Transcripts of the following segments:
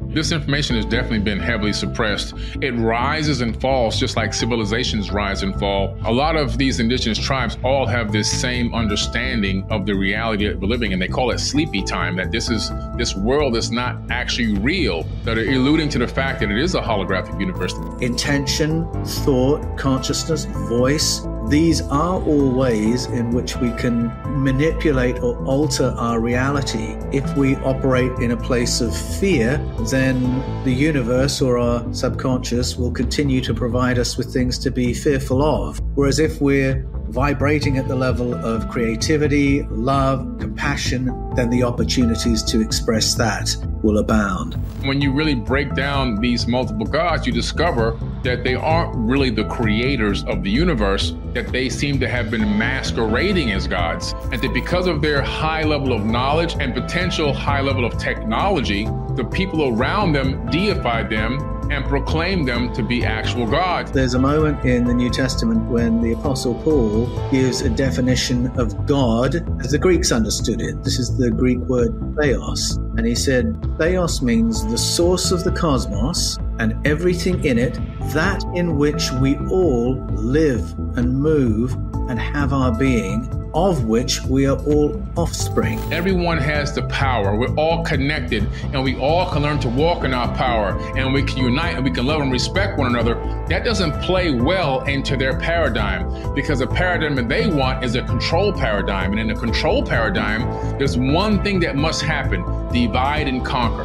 This information has definitely been heavily suppressed. It rises and falls just like civilizations rise and fall. A lot of these indigenous tribes all have this same understanding of the reality that we're living in. They call it sleepy time, that this world is not actually real, that are alluding to the fact that it is a holographic universe. Intention, thought, consciousness, voice, these are all ways in which we can manipulate or alter our reality. If we operate in a place of fear, then the universe or our subconscious will continue to provide us with things to be fearful of. Whereas if we're vibrating at the level of creativity, love, compassion, then the opportunities to express that will abound. When you really break down these multiple gods, you discover that they aren't really the creators of the universe, that they seem to have been masquerading as gods, and that because of their high level of knowledge and potential high level of technology, the people around them deified them and proclaimed them to be actual gods. There's a moment in the New Testament when the Apostle Paul gives a definition of God as the Greeks understood it. This is the Greek word theos. And he said, theos means the source of the cosmos and everything in it, that in which we all live and move and have our being, of which we are all offspring. Everyone has the power. We're all connected, and we all can learn to walk in our power, and we can unite, and we can love and respect one another. That doesn't play well into their paradigm, because the paradigm that they want is a control paradigm. And in a control paradigm, there's one thing that must happen: divide and conquer.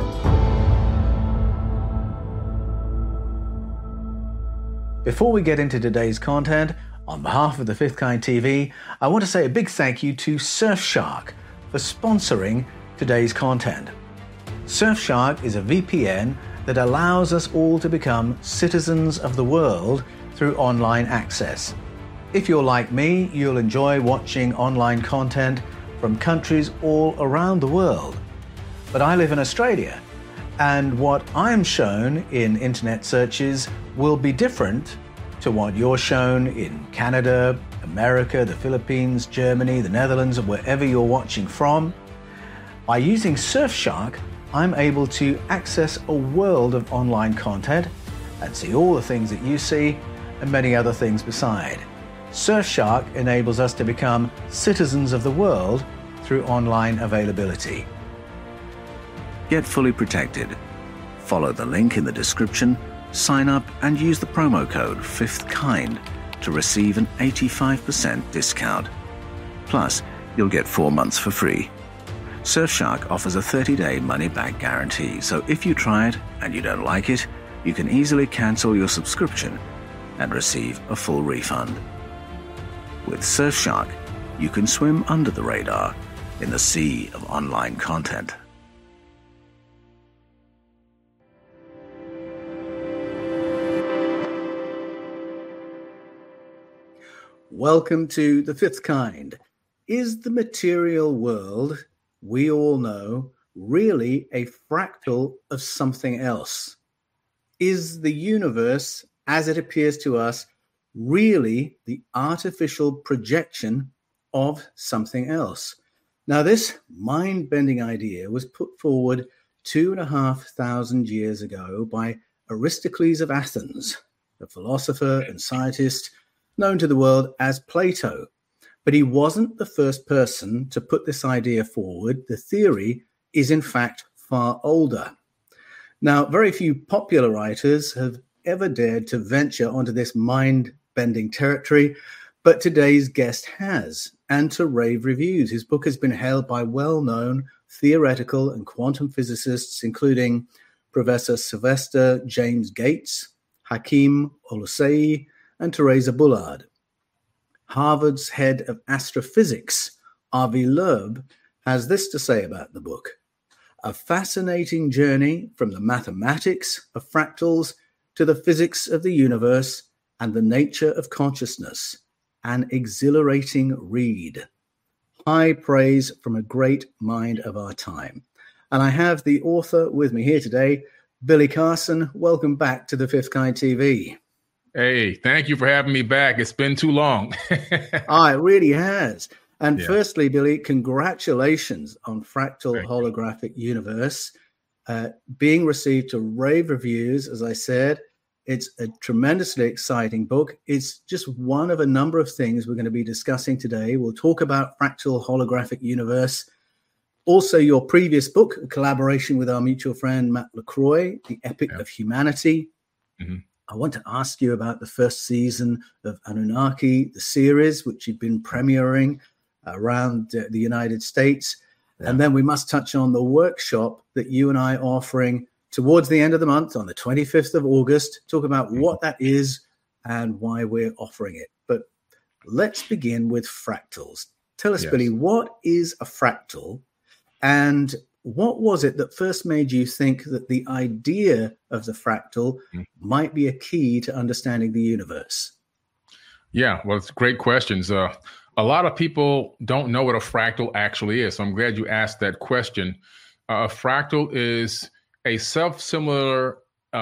Before we get into today's content, on behalf of the Fifth Kind TV, I want to say a big thank you to Surfshark for sponsoring today's content. Surfshark is a VPN that allows us all to become citizens of the world through online access. If you're like me, you'll enjoy watching online content from countries all around the world. But I live in Australia, and what I'm shown in internet searches will be different to what you're shown in Canada, America, the Philippines, Germany, the Netherlands, or wherever you're watching from. By using Surfshark, I'm able to access a world of online content and see all the things that you see and many other things beside. Surfshark enables us to become citizens of the world through online availability. Get fully protected. Follow the link in the description, sign up and use the promo code FIFTHKIND to receive an 85% discount. Plus, you'll get 4 months for free. Surfshark offers a 30-day money-back guarantee, so if you try it and you don't like it, you can easily cancel your subscription and receive a full refund. With Surfshark, you can swim under the radar in the sea of online content. Welcome to The Fifth Kind. Is the material world, we all know, really a fractal of something else? Is the universe, as it appears to us, really the artificial projection of something else? Now, this mind-bending idea was put forward 2,500 years ago by Aristocles of Athens, a philosopher and scientist known to the world as Plato. But he wasn't the first person to put this idea forward. The theory is, in fact, far older. Now, very few popular writers have ever dared to venture onto this mind-bending territory, but today's guest has, and to rave reviews. His book has been hailed by well-known theoretical and quantum physicists, including Professor Sylvester James Gates, Hakeem Oluseyi, and Teresa Bullard. Harvard's head of astrophysics, Avi Loeb, has this to say about the book: a fascinating journey from the mathematics of fractals to the physics of the universe and the nature of consciousness. An exhilarating read. High praise from a great mind of our time. And I have the author with me here today, Billy Carson. Welcome back to the Fifth Kind TV. Hey, thank you for having me back. It's been too long. It really has. And Firstly, Billy, congratulations on Fractal Holographic Universe. being received to rave reviews. As I said, it's a tremendously exciting book. It's just one of a number of things we're going to be discussing today. We'll talk about Fractal Holographic Universe. Also, your previous book, a collaboration with our mutual friend, Matt LaCroix, The Epic of Humanity. Mm-hmm. I want to ask you about the first season of Anunnaki, the series, which you've been premiering around the United States. Yeah. And then we must touch on the workshop that you and I are offering towards the end of the month on the 25th of August. Talk about what that is and why we're offering it. But let's begin with fractals. Tell us, Billy, what is a fractal? And what was it that first made you think that the idea of the fractal might be a key to understanding the universe? Yeah, well, it's great questions. A lot of people don't know what a fractal actually is. So I'm glad you asked that question. A fractal is a self-similar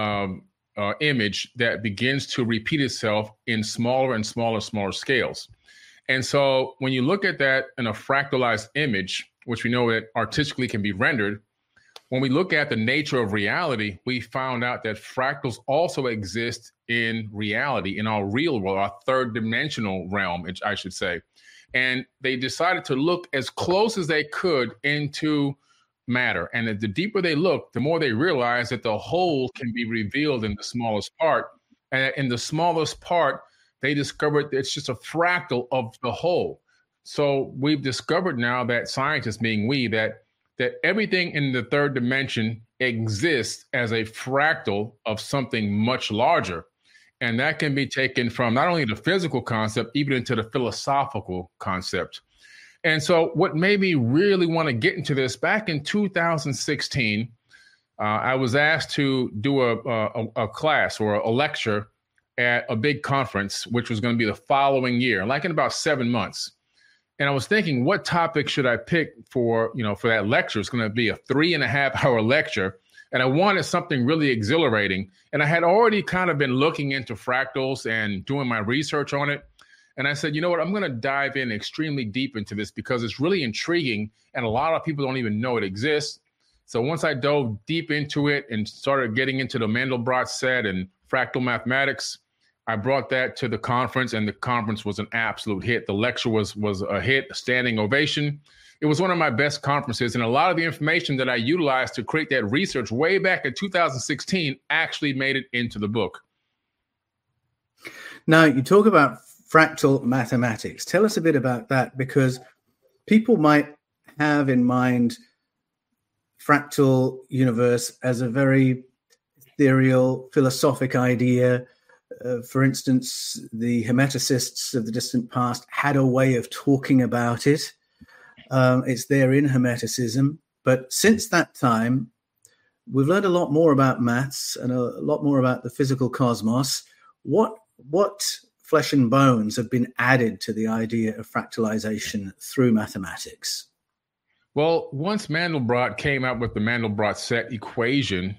image that begins to repeat itself in smaller and smaller scales. And so when you look at that in a fractalized image, which we know that artistically can be rendered, when we look at the nature of reality, we found out that fractals also exist in reality, in our real world, our third dimensional realm, I should say. And they decided to look as close as they could into matter. And the deeper they look, the more they realize that the whole can be revealed in the smallest part. And in the smallest part, they discovered that it's just a fractal of the whole. So we've discovered now that scientists, being we, that everything in the third dimension exists as a fractal of something much larger. And that can be taken from not only the physical concept, even into the philosophical concept. And so what made me really want to get into this, back in 2016, I was asked to do a class or a lecture at a big conference, which was going to be the following year, like in about 7 months. And I was thinking, what topic should I pick for that lecture? It's going to be a 3.5-hour lecture. And I wanted something really exhilarating. And I had already kind of been looking into fractals and doing my research on it. And I said, you know what, I'm going to dive in extremely deep into this because it's really intriguing. And a lot of people don't even know it exists. So once I dove deep into it and started getting into the Mandelbrot set and fractal mathematics, I brought that to the conference, and the conference was an absolute hit. The lecture was a hit, a standing ovation. It was one of my best conferences, and a lot of the information that I utilized to create that research way back in 2016 actually made it into the book. Now, you talk about fractal mathematics. Tell us a bit about that, because people might have in mind fractal universe as a very ethereal, philosophic idea. For instance, the Hermeticists of the distant past had a way of talking about it. It's there in Hermeticism. But since that time, we've learned a lot more about maths and a lot more about the physical cosmos. What flesh and bones have been added to the idea of fractalization through mathematics? Well, once Mandelbrot came out with the Mandelbrot set equation,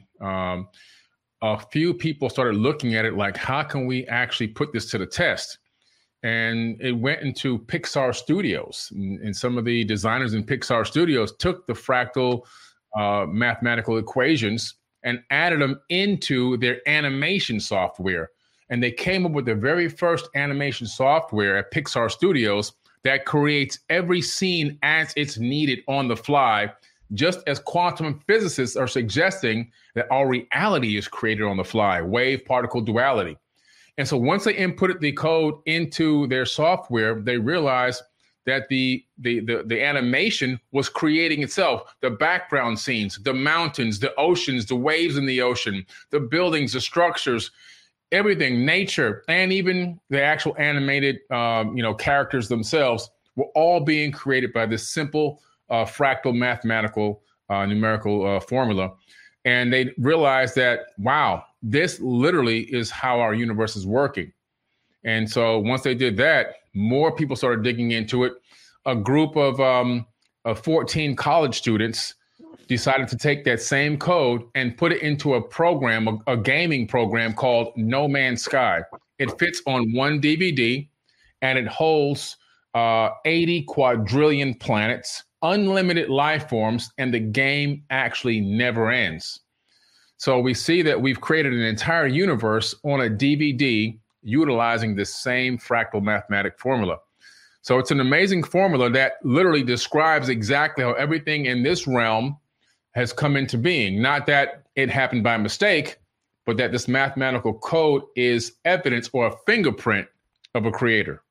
a few people started looking at it like, how can we actually put this to the test? And it went into Pixar Studios. And some of the designers in Pixar Studios took the fractal mathematical equations and added them into their animation software. And they came up with the very first animation software at Pixar Studios that creates every scene as it's needed on the fly, just as quantum physicists are suggesting that our reality is created on the fly, wave-particle duality. And so once they inputted the code into their software, they realized that the animation was creating itself, the background scenes, the mountains, the oceans, the waves in the ocean, the buildings, the structures, everything, nature, and even the actual animated characters themselves were all being created by this simple fractal mathematical numerical formula. And they realized that, wow, this literally is how our universe is working. And so once they did that, more people started digging into it. A group of 14 college students decided to take that same code and put it into a program, a gaming program called No Man's Sky. It fits on one DVD, and it holds 80 quadrillion planets, unlimited life forms, and the game actually never ends. So we see that we've created an entire universe on a DVD utilizing this same fractal mathematic formula. So it's an amazing formula that literally describes exactly how everything in this realm has come into being. Not that it happened by mistake, but that this mathematical code is evidence or a fingerprint of a creator.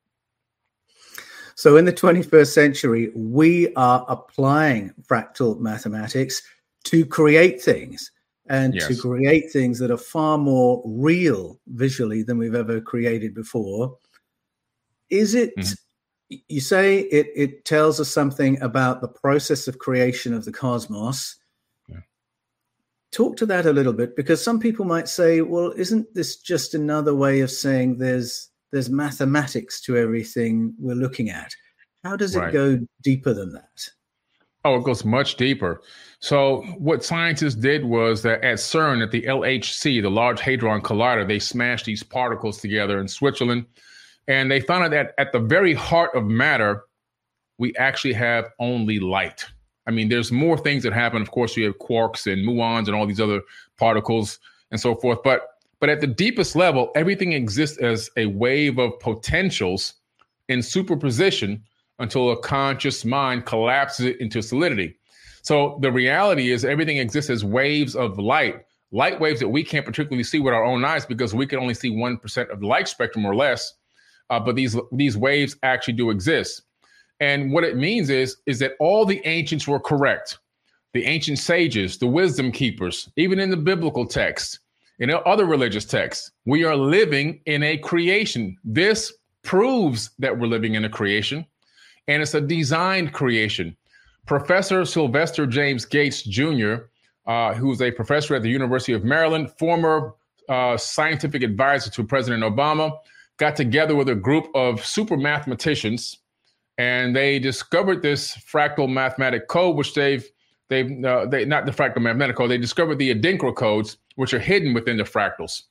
So in the 21st century, we are applying fractal mathematics to create things, and to create things that are far more real visually than we've ever created before. Is it, you say it tells us something about the process of creation of the cosmos. Talk to that a little bit, because some people might say, well, isn't this just another way of saying there's mathematics to everything we're looking at? How does it go deeper than that? Oh, it goes much deeper. So what scientists did was that at CERN, at the LHC, the Large Hadron Collider, they smashed these particles together in Switzerland. And they found out that at the very heart of matter, we actually have only light. I mean, there's more things that happen. Of course, you have quarks and muons and all these other particles and so forth. But at the deepest level, everything exists as a wave of potentials in superposition until a conscious mind collapses it into solidity. So the reality is everything exists as waves of light waves that we can't particularly see with our own eyes because we can only see 1% of the light spectrum or less. But these waves actually do exist. And what it means is that all the ancients were correct. The ancient sages, the wisdom keepers, even in the biblical text, in other religious texts, we are living in a creation. This proves that we're living in a creation, and it's a designed creation. Professor Sylvester James Gates Jr., who's a professor at the University of Maryland, former scientific advisor to President Obama, got together with a group of super mathematicians, and they discovered this fractal mathematic code, which they not the fractal mathematic code, they discovered the Adinkra codes, which are hidden within the fractals.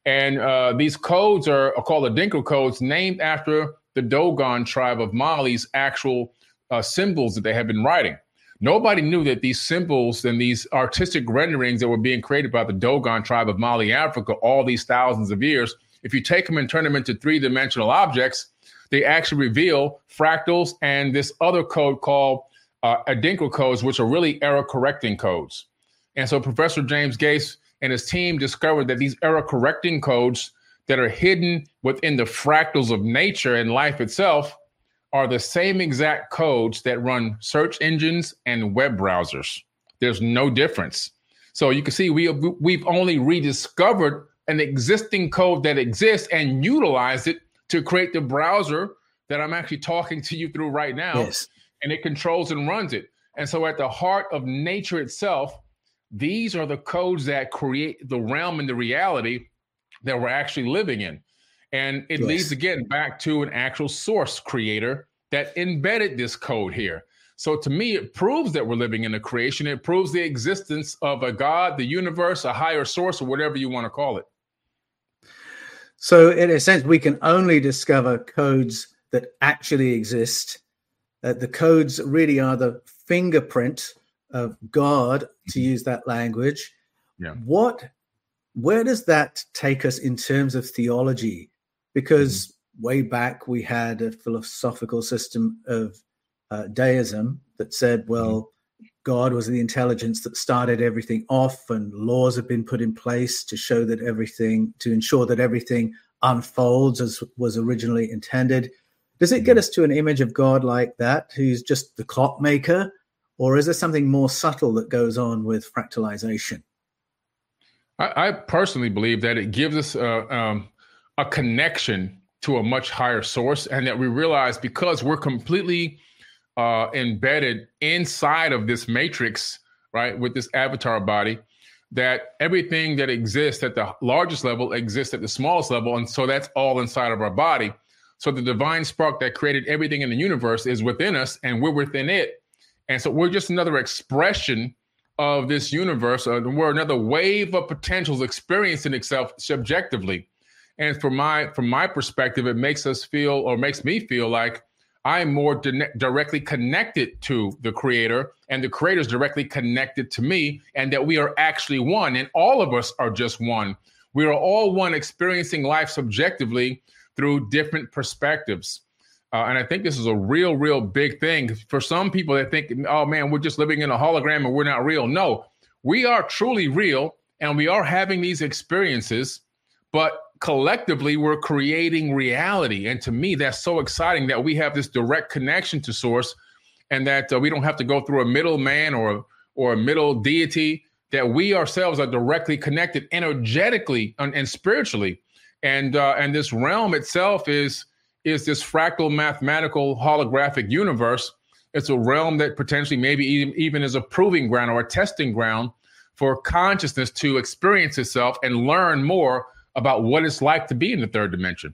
And these codes are called Adinkra codes, named after the Dogon tribe of Mali's actual symbols that they have been writing. Nobody knew that these symbols and these artistic renderings that were being created by the Dogon tribe of Mali, Africa, all these thousands of years, if you take them and turn them into three-dimensional objects, they actually reveal fractals and this other code called Adinkra codes, which are really error-correcting codes. And so Professor James Gates and his team discovered that these error-correcting codes that are hidden within the fractals of nature and life itself are the same exact codes that run search engines and web browsers. There's no difference. So you can see we've only rediscovered an existing code that exists and utilized it to create the browser that I'm actually talking to you through right now. Yes. And it controls and runs it. And so at the heart of nature itself, these are the codes that create the realm and the reality that we're actually living in. And it leads again back to an actual source creator that embedded this code here. So to me, it proves that we're living in a creation. It proves the existence of a God, the universe, a higher source, or whatever you want to call it. So in a sense, we can only discover codes that actually exist. The codes really are the fingerprint of God, to use that language. Yeah. Where does that take us in terms of theology? Because way back we had a philosophical system of deism that said, well, God was the intelligence that started everything off, and laws have been put in place to ensure that everything unfolds as was originally intended. Does it get us to an image of God like that, who's just the clockmaker, or is there something more subtle that goes on with fractalization? I personally believe that it gives us a connection to a much higher source, and that we realize because we're completely embedded inside of this matrix, right, with this avatar body, that everything that exists at the largest level exists at the smallest level. And so that's all inside of our body. So the divine spark that created everything in the universe is within us, and we're within it. And so we're just another expression of this universe. We're another wave of potentials experiencing itself subjectively. And from my perspective, it makes me feel like I am more directly connected to the creator, and the creator is directly connected to me, and that we are actually one, and all of us are just one. We are all one, experiencing life subjectively through different perspectives. And I think this is a real, real big thing. For some people, they think, oh man, we're just living in a hologram and we're not real. No, we are truly real, and we are having these experiences, but collectively, we're creating reality. And to me, that's so exciting that we have this direct connection to source, and that we don't have to go through a middleman or a middle deity, that we ourselves are directly connected energetically and spiritually. And this realm itself is this fractal mathematical holographic universe. It's a realm that potentially maybe even is a proving ground or a testing ground for consciousness to experience itself and learn more about what it's like to be in the third dimension.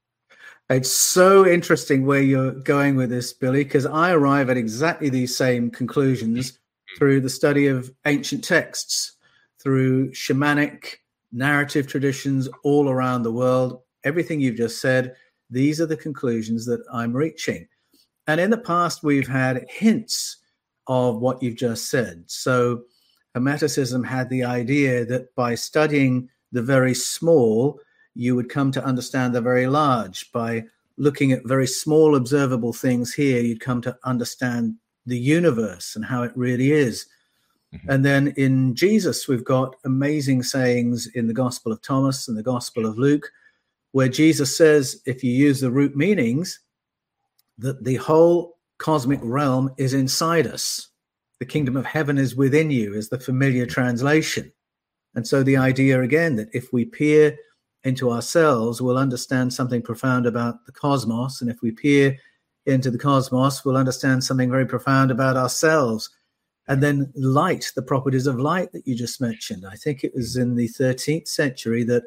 It's so interesting where you're going with this, Billy, because I arrive at exactly these same conclusions through the study of ancient texts, through shamanic narrative traditions all around the world. Everything you've just said, these are the conclusions that I'm reaching. And in the past, we've had hints of what you've just said. So Hermeticism had the idea that by studying the very small, you would come to understand the very large. By looking at very small observable things here, you'd come to understand the universe and how it really is. Mm-hmm. And then in Jesus, we've got amazing sayings in the Gospel of Thomas and the Gospel of Luke, where Jesus says, if you use the root meanings, that the whole cosmic realm is inside us. The kingdom of heaven is within you, is the familiar translation. And so the idea, again, that if we peer into ourselves, we'll understand something profound about the cosmos. And if we peer into the cosmos, we'll understand something very profound about ourselves. And then light, the properties of light that you just mentioned. I think it was in the 13th century that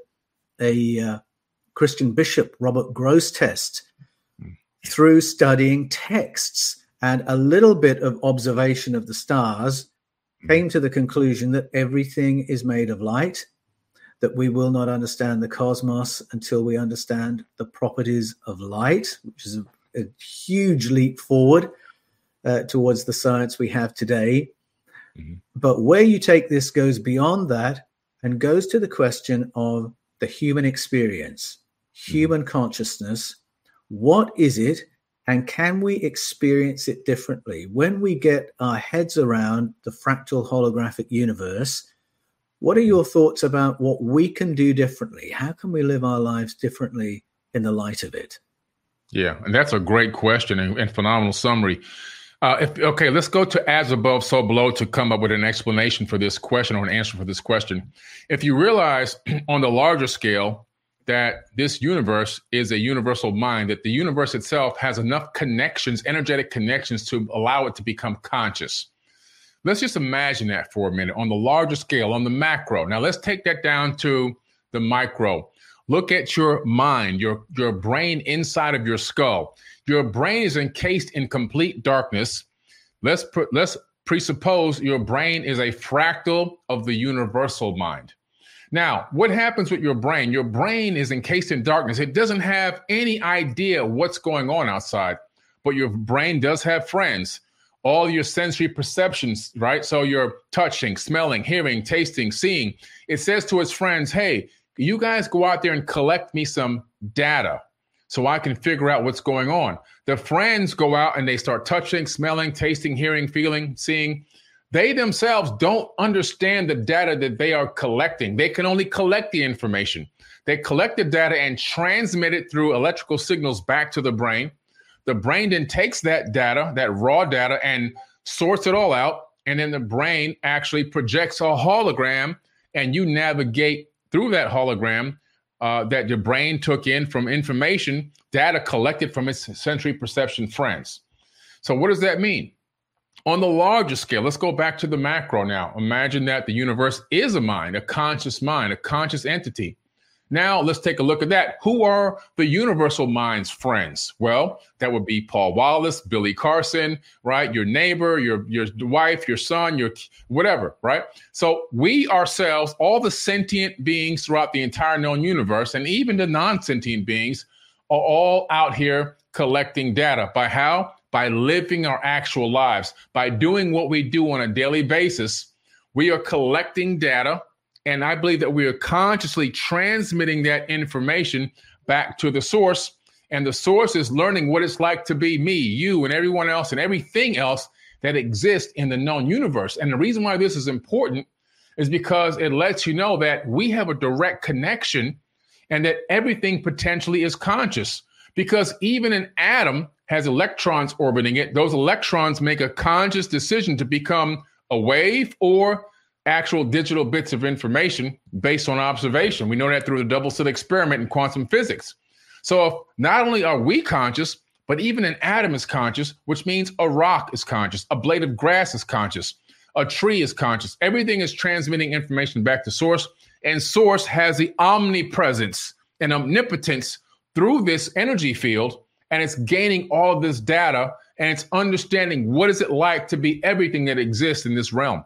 a Christian bishop, Robert Grosseteste, through studying texts and a little bit of observation of the stars, came to the conclusion that everything is made of light, that we will not understand the cosmos until we understand the properties of light, which is a huge leap forward towards the science we have today. Mm-hmm. But where you take this goes beyond that and goes to the question of the human experience, human consciousness. What is it? And can we experience it differently? When we get our heads around the fractal holographic universe, what are your thoughts about what we can do differently? How can we live our lives differently in the light of it? Yeah, and that's a great question and phenomenal summary. Let's go to as above, so below to come up with an explanation for this question or an answer for this question. If you realize on the larger scale that this universe is a universal mind, that the universe itself has enough connections, energetic connections, to allow it to become conscious. Let's just imagine that for a minute on the larger scale, on the macro. Now let's take that down to the micro. Look at your mind, your brain inside of your skull. Your brain is encased in complete darkness. Let's presuppose your brain is a fractal of the universal mind. Now, what happens with your brain? Your brain is encased in darkness. It doesn't have any idea what's going on outside, but your brain does have friends. All your sensory perceptions, right? So you're touching, smelling, hearing, tasting, seeing. It says to its friends, hey, you guys go out there and collect me some data so I can figure out what's going on. The friends go out and they start touching, smelling, tasting, hearing, feeling, seeing. They themselves don't understand the data that they are collecting. They can only collect the information. They collect the data and transmit it through electrical signals back to the brain. The brain then takes that data, that raw data, and sorts it all out. And then the brain actually projects a hologram, and you navigate through that hologram that your brain took in from information, data collected from its sensory perception friends. So what does that mean? On the larger scale, let's go back to the macro now. Imagine that the universe is a mind, a conscious entity. Now let's take a look at that. Who are the universal mind's friends? Well, that would be Paul Wallace, Billy Carson, right? Your neighbor, your wife, your son, your whatever, right? So we ourselves, all the sentient beings throughout the entire known universe, and even the non-sentient beings, are all out here collecting data. By how? By living our actual lives. By doing what we do on a daily basis, we are collecting data, and I believe that we are consciously transmitting that information back to the source, and the source is learning what it's like to be me, you, and everyone else, and everything else that exists in the known universe. And the reason why this is important is because it lets you know that we have a direct connection and that everything potentially is conscious, because even an atom has electrons orbiting it. Those electrons make a conscious decision to become a wave or actual digital bits of information based on observation. We know that through the double slit experiment in quantum physics. So not only are we conscious, but even an atom is conscious, which means a rock is conscious, a blade of grass is conscious, a tree is conscious. Everything is transmitting information back to source, and source has the omnipresence and omnipotence through this energy field, and it's gaining all of this data, and it's understanding what is it like to be everything that exists in this realm.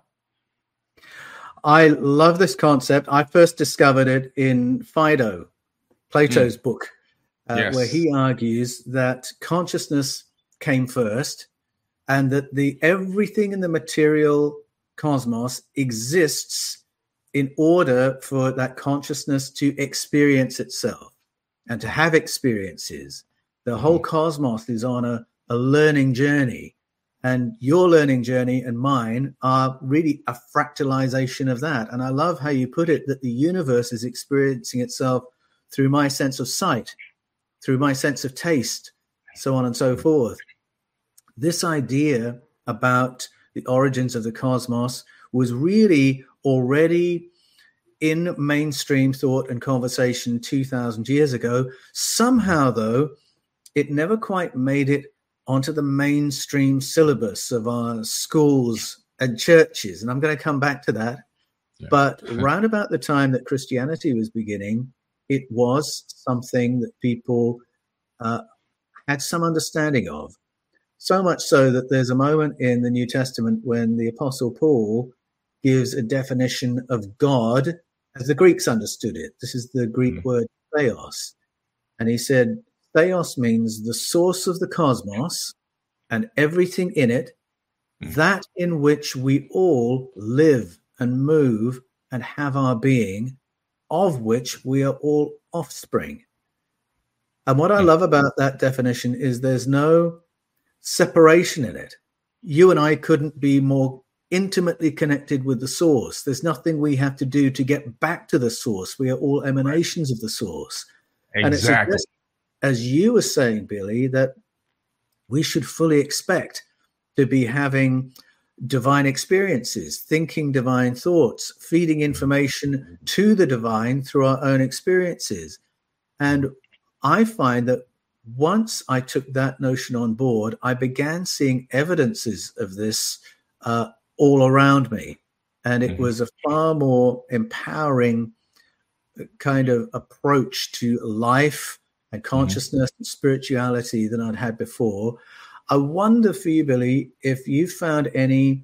I love this concept. I first discovered it in Phaedo, Plato's book, Yes. where he argues that consciousness came first and that everything in the material cosmos exists in order for that consciousness to experience itself and to have experiences. The whole cosmos is on a learning journey, and your learning journey and mine are really a fractalization of that. And I love how you put it, that the universe is experiencing itself through my sense of sight, through my sense of taste, so on and so forth. This idea about the origins of the cosmos was really already in mainstream thought and conversation 2,000 years ago. Somehow, though, it never quite made it onto the mainstream syllabus of our schools and churches. And I'm going to come back to that. Yeah. But around about the time that Christianity was beginning, it was something that people had some understanding of. So much so that there's a moment in the New Testament when the Apostle Paul gives a definition of God as the Greeks understood it. This is the Greek word theos. And he said, theos means the source of the cosmos and everything in it, that in which we all live and move and have our being, of which we are all offspring. And what I love about that definition is there's no separation in it. You and I couldn't be more intimately connected with the source. There's nothing we have to do to get back to the source. We are all emanations of the source. Exactly. And it's as you were saying, Billy, that we should fully expect to be having divine experiences, thinking divine thoughts, feeding information to the divine through our own experiences. And I find that once I took that notion on board, I began seeing evidences of this all around me. And it was a far more empowering kind of approach to life and consciousness and spirituality than I'd had before. I wonder for you, Billy, if you found any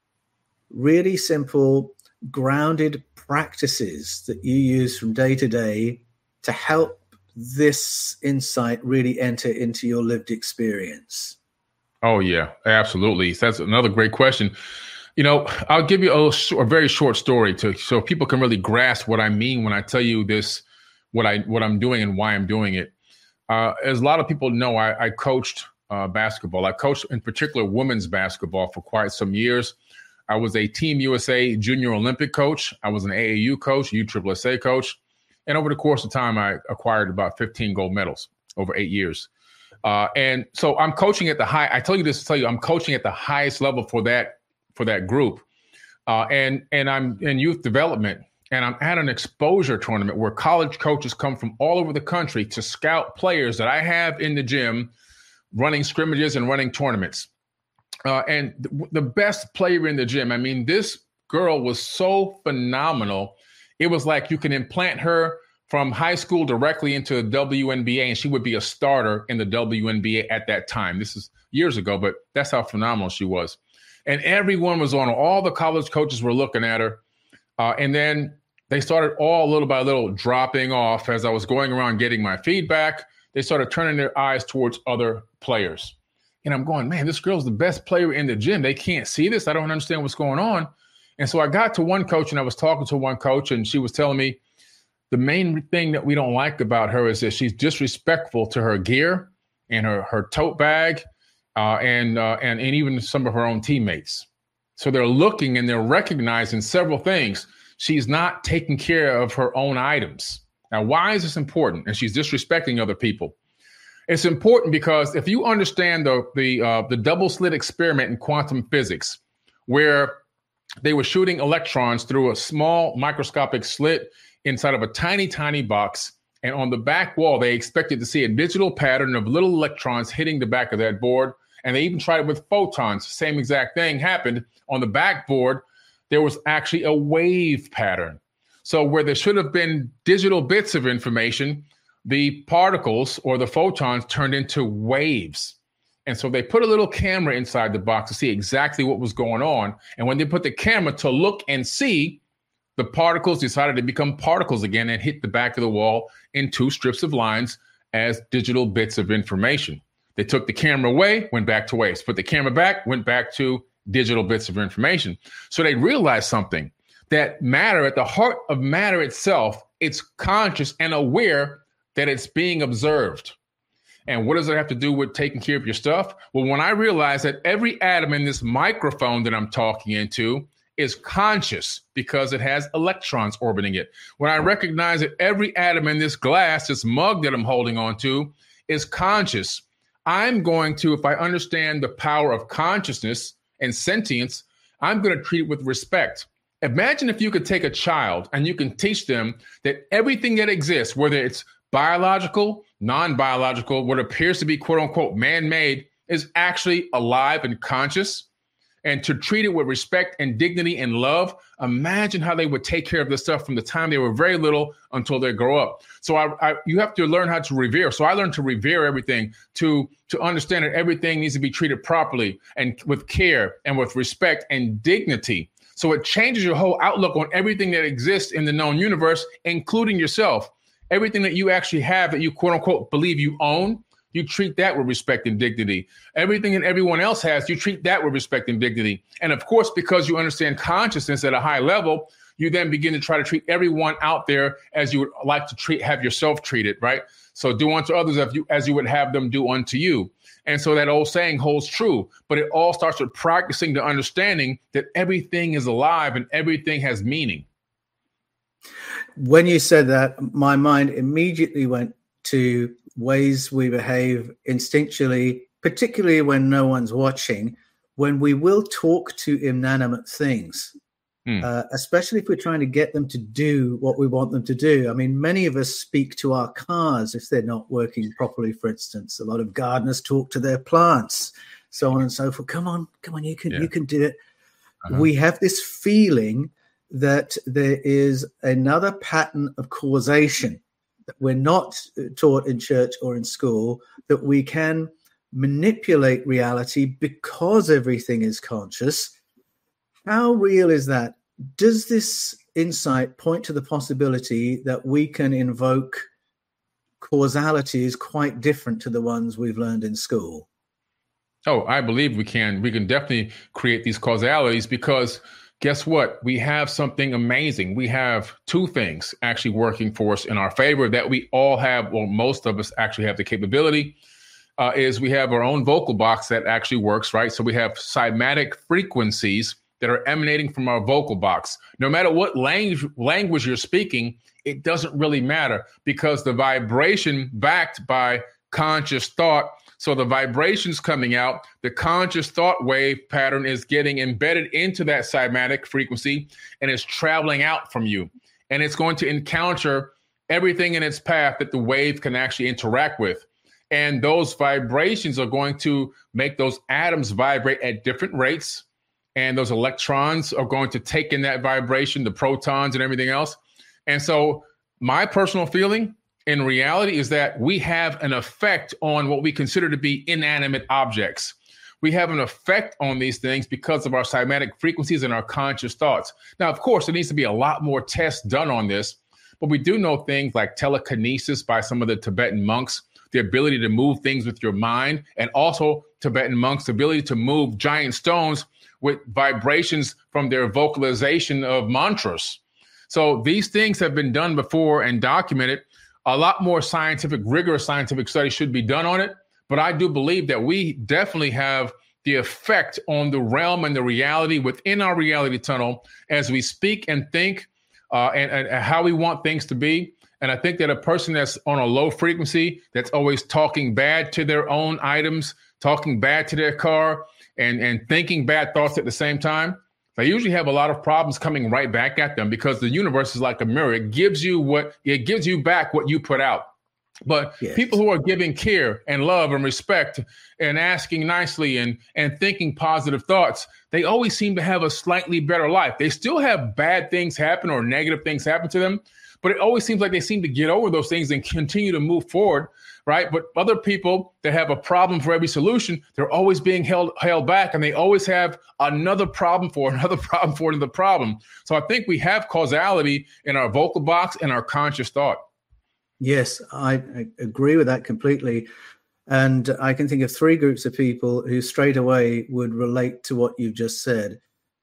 really simple, grounded practices that you use from day to day to help this insight really enter into your lived experience. Oh, yeah, absolutely. That's another great question. You know, I'll give you a very short story so people can really grasp what I mean when I tell you this, what I'm doing and why I'm doing it. As a lot of people know, I coached basketball. I coached in particular women's basketball for quite some years. I was a Team USA Junior Olympic coach. I was an AAU coach, USSSA coach. And over the course of time, I acquired about 15 gold medals over 8 years. And so I'm coaching at the high. I tell you this to tell you, I'm coaching at the highest level for that group. And I'm in youth development. And I'm at an exposure tournament where college coaches come from all over the country to scout players that I have in the gym running scrimmages and running tournaments. And the best player in the gym, I mean, this girl was so phenomenal. It was like you can implant her from high school directly into the WNBA, and she would be a starter in the WNBA at that time. This is years ago, but that's how phenomenal she was. And everyone was on her. All the college coaches were looking at her. And then they started all little by little dropping off as I was going around getting my feedback. they started turning their eyes towards other players. And I'm going, man, this girl's the best player in the gym. They can't see this. I don't understand what's going on. And so I got to one coach, and I was talking to one coach, and she was telling me the main thing that we don't like about her is that she's disrespectful to her gear and her tote bag and even some of her own teammates. So they're looking and they're recognizing several things. She's not taking care of her own items. Now, why is this important? And she's disrespecting other people. It's important because if you understand the double slit experiment in quantum physics, where they were shooting electrons through a small microscopic slit inside of a tiny, tiny box, and on the back wall, they expected to see a digital pattern of little electrons hitting the back of that board. And they even tried it with photons. Same exact thing happened. On the backboard, there was actually a wave pattern. So where there should have been digital bits of information, the particles or the photons turned into waves. And so they put a little camera inside the box to see exactly what was going on. And when they put the camera to look and see, the particles decided to become particles again and hit the back of the wall in two strips of lines as digital bits of information. They took the camera away, went back to waves. Put the camera back, went back to digital bits of information. So they realized something, that matter, at the heart of matter itself, it's conscious and aware that it's being observed. And what does it have to do with taking care of your stuff? Well, when I realized that every atom in this microphone that I'm talking into is conscious because it has electrons orbiting it. When I recognize that every atom in this glass, this mug that I'm holding on to, is conscious, I'm going to, if I understand the power of consciousness and sentience, I'm going to treat it with respect. Imagine if you could take a child and you can teach them that everything that exists, whether it's biological, non-biological, what appears to be quote unquote man-made, is actually alive and conscious, and to treat it with respect and dignity and love. Imagine how they would take care of this stuff from the time they were very little until they grow up. So you have to learn how to revere. So I learned to revere everything, to understand that everything needs to be treated properly and with care and with respect and dignity. So it changes your whole outlook on everything that exists in the known universe, including yourself. Everything that you actually have that you quote unquote believe you own, you treat that with respect and dignity. Everything that everyone else has, you treat that with respect and dignity. And of course, because you understand consciousness at a high level, you then begin to try to treat everyone out there as you would like to have yourself treated, right? So do unto others as you would have them do unto you. And so that old saying holds true, but it all starts with practicing the understanding that everything is alive and everything has meaning. When you said that, my mind immediately went to ways we behave instinctually, particularly when no one's watching, when we will talk to inanimate things, especially if we're trying to get them to do what we want them to do. I mean, many of us speak to our cars if they're not working properly, for instance. A lot of gardeners talk to their plants, so on and so forth. Come on, you can do it. Uh-huh. We have this feeling that there is another pattern of causation that we're not taught in church or in school, that we can manipulate reality because everything is conscious. How real is that? Does this insight point to the possibility that we can invoke causalities quite different to the ones we've learned in school? Oh, I believe we can. We can definitely create these causalities because guess what? We have something amazing. We have two things actually working for us in our favor that we all have, well, most of us actually have the capability, is we have our own vocal box that actually works, right? So we have cymatic frequencies that are emanating from our vocal box. No matter what language you're speaking, it doesn't really matter because the vibration backed by conscious thought. So the vibrations coming out, the conscious thought wave pattern is getting embedded into that cymatic frequency and is traveling out from you. And it's going to encounter everything in its path that the wave can actually interact with. And those vibrations are going to make those atoms vibrate at different rates. And those electrons are going to take in that vibration, the protons and everything else. And so my personal feeling in reality is that we have an effect on what we consider to be inanimate objects. We have an effect on these things because of our cymatic frequencies and our conscious thoughts. Now, of course, there needs to be a lot more tests done on this, but we do know things like telekinesis by some of the Tibetan monks. the ability to move things with your mind, and also Tibetan monks, the ability to move giant stones with vibrations from their vocalization of mantras. So these things have been done before and documented. A lot more rigorous scientific study should be done on it. But I do believe that we definitely have the effect on the realm and the reality within our reality tunnel as we speak and think and how we want things to be. And I think that a person that's on a low frequency, that's always talking bad to their own items, talking bad to their car, and thinking bad thoughts at the same time, they usually have a lot of problems coming right back at them, because the universe is like a mirror. It gives you back what you put out. But yes, people who are giving care and love and respect and asking nicely and thinking positive thoughts, they always seem to have a slightly better life. They still have bad things happen or negative things happen to them, but it always seems like they seem to get over those things and continue to move forward, right? But other people that have a problem for every solution, they're always being held back, and they always have another problem for another problem. So I think we have causality in our vocal box and our conscious thought. Yes, I agree with that completely. And I can think of three groups of people who straight away would relate to what you've just said.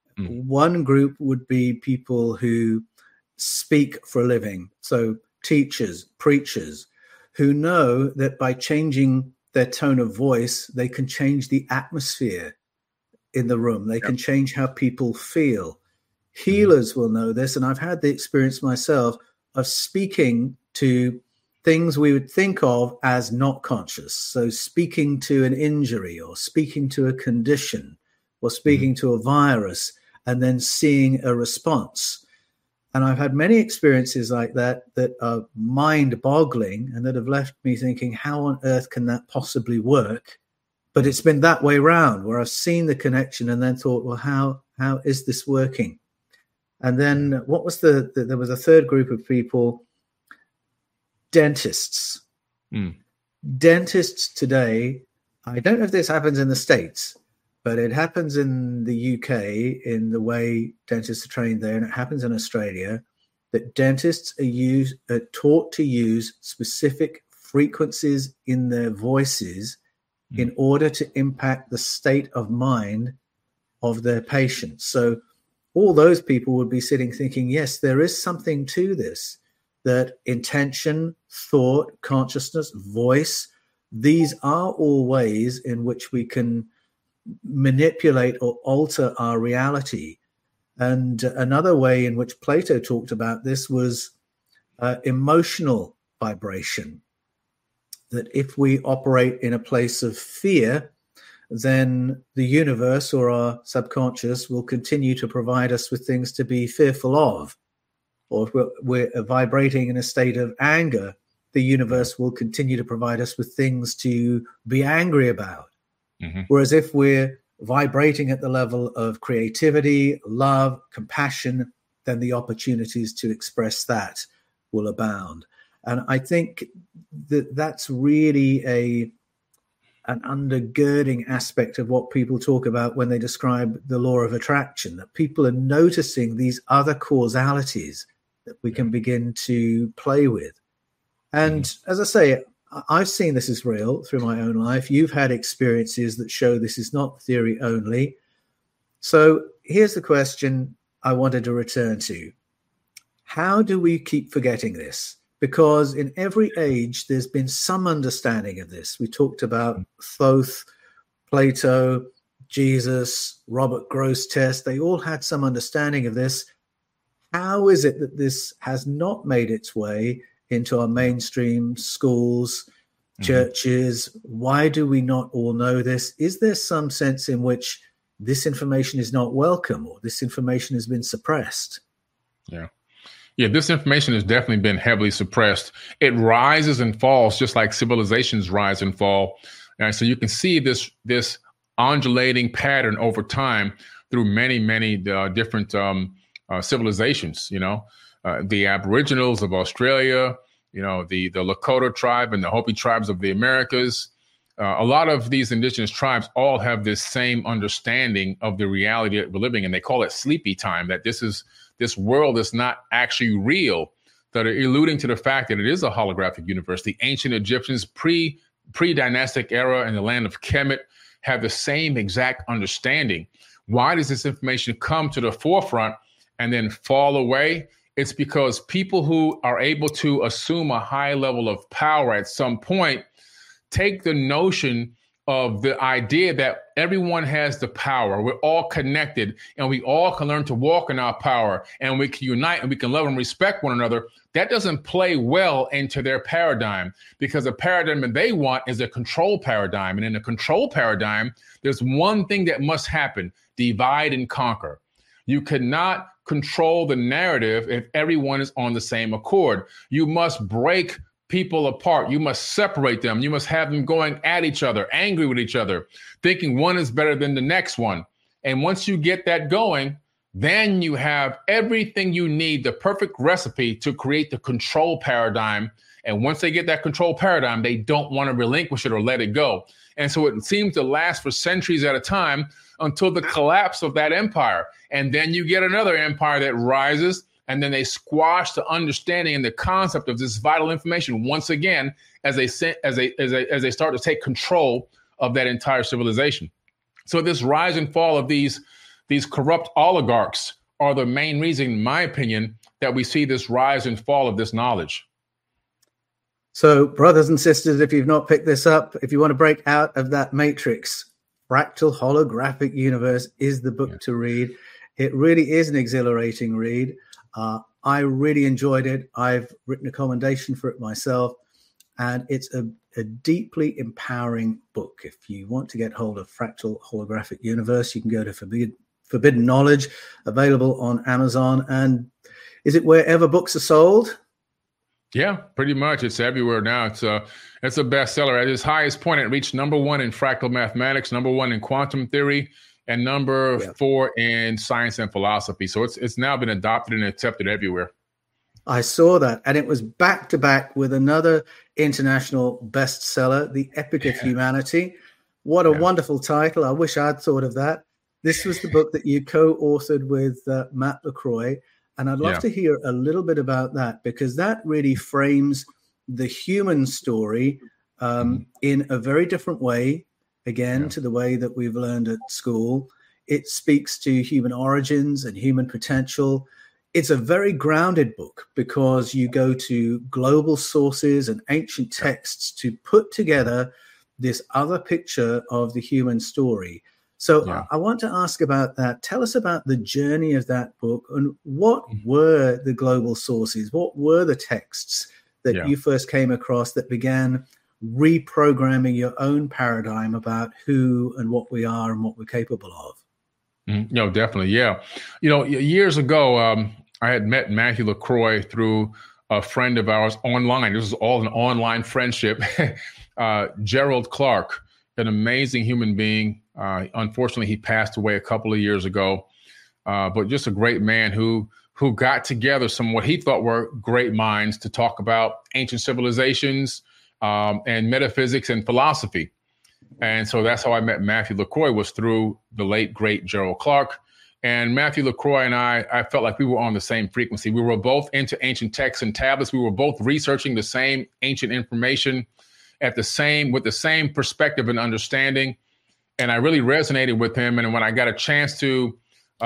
One group would be people who speak for a living. So teachers, preachers, who know that by changing their tone of voice, they can change the atmosphere in the room. They can change how people feel. Healers will know this. And I've had the experience myself of speaking to things we would think of as not conscious. So speaking to an injury, or speaking to a condition, or speaking to a virus, and then seeing a response. And I've had many experiences like that are mind-boggling, and that have left me thinking, how on earth can that possibly work? But it's been that way round, where I've seen the connection and then thought, well, how is this working? And then what was there was a third group of people, dentists. Dentists today, I don't know if this happens in the States, but it happens in the UK in the way dentists are trained there, and it happens in Australia, that dentists are taught to use specific frequencies in their voices in order to impact the state of mind of their patients. So all those people would be sitting thinking, yes, there is something to this, that intention, thought, consciousness, voice, these are all ways in which we can manipulate or alter our reality. And another way in which Plato talked about this was emotional vibration, that if we operate in a place of fear, then the universe or our subconscious will continue to provide us with things to be fearful of. Or if we're vibrating in a state of anger, the universe will continue to provide us with things to be angry about. Whereas if we're vibrating at the level of creativity, love, compassion, then the opportunities to express that will abound. And I think that that's really an undergirding aspect of what people talk about when they describe the law of attraction, that people are noticing these other causalities that we can begin to play with. And as I say, I've seen this is real through my own life. You've had experiences that show this is not theory only. So here's the question I wanted to return to. How do we keep forgetting this? Because in every age, there's been some understanding of this. We talked about Thoth, Plato, Jesus, Robert Grosseteste. They all had some understanding of this. How is it that this has not made its way into our mainstream schools, churches? Why do we not all know this? Is there some sense in which this information is not welcome, or this information has been suppressed? Yeah, this information has definitely been heavily suppressed. It rises and falls just like civilizations rise and fall. And so you can see this undulating pattern over time through many different civilizations, the Aboriginals of Australia, the Lakota tribe and the Hopi tribes of the Americas. A lot of these indigenous tribes all have this same understanding of the reality that we're living in. They call it sleepy time, that this world is not actually real, that are alluding to the fact that it is a holographic universe. The ancient Egyptians pre-dynastic era in the land of Kemet have the same exact understanding. Why does this information come to the forefront and then fall away? It's because people who are able to assume a high level of power at some point take the notion of the idea that everyone has the power. We're all connected and we all can learn to walk in our power and we can unite and we can love and respect one another. That doesn't play well into their paradigm, because the paradigm that they want is a control paradigm. And in a control paradigm, there's one thing that must happen: divide and conquer. You cannot control the narrative if everyone is on the same accord. You must break people apart. You must separate them. You must have them going at each other, angry with each other, thinking one is better than the next one. And once you get that going, then you have everything you need, the perfect recipe to create the control paradigm. And once they get that control paradigm, they don't want to relinquish it or let it go. And so it seems to last for centuries at a time until the collapse of that empire. And then you get another empire that rises, and then they squash the understanding and the concept of this vital information once again as they start to take control of that entire civilization. So this rise and fall of these corrupt oligarchs are the main reason, in my opinion, that we see this rise and fall of this knowledge. So, brothers and sisters, if you've not picked this up, if you want to break out of that matrix, Fractal Holographic Universe is the book to read. It really is an exhilarating read. I really enjoyed it. I've written a commendation for it myself, and it's a deeply empowering book. If you want to get hold of Fractal Holographic Universe, you can go to Forbidden Knowledge, available on Amazon. And is it wherever books are sold? Yeah, pretty much. It's everywhere now. It's a bestseller. At its highest point, it reached #1 in fractal mathematics, #1 in quantum theory, and number 4 in science and philosophy. So it's now been adopted and accepted everywhere. I saw that. And it was back to back with another international bestseller, The Epic of Humanity. What a wonderful title. I wish I'd thought of that. This was the book that you co-authored with Matt LaCroix. And I'd love to hear a little bit about that, because that really frames the human story in a very different way, again, to the way that we've learned at school. It speaks to human origins and human potential. It's a very grounded book because you go to global sources and ancient texts to put together this other picture of the human story. So I want to ask about that. Tell us about the journey of that book, and what were the global sources? What were the texts that you first came across that began reprogramming your own paradigm about who and what we are and what we're capable of? No, definitely. Yeah. Years ago, I had met Matthew LaCroix through a friend of ours online. This was all an online friendship. Gerald Clark, an amazing human being. Unfortunately, he passed away a couple of years ago, but just a great man who got together some what he thought were great minds to talk about ancient civilizations and metaphysics and philosophy. And so that's how I met Matthew LaCroix, was through the late, great Gerald Clark. And Matthew LaCroix and I felt like we were on the same frequency. We were both into ancient texts and tablets. We were both researching the same ancient information with the same perspective and understanding. And I really resonated with him. And when I got a chance to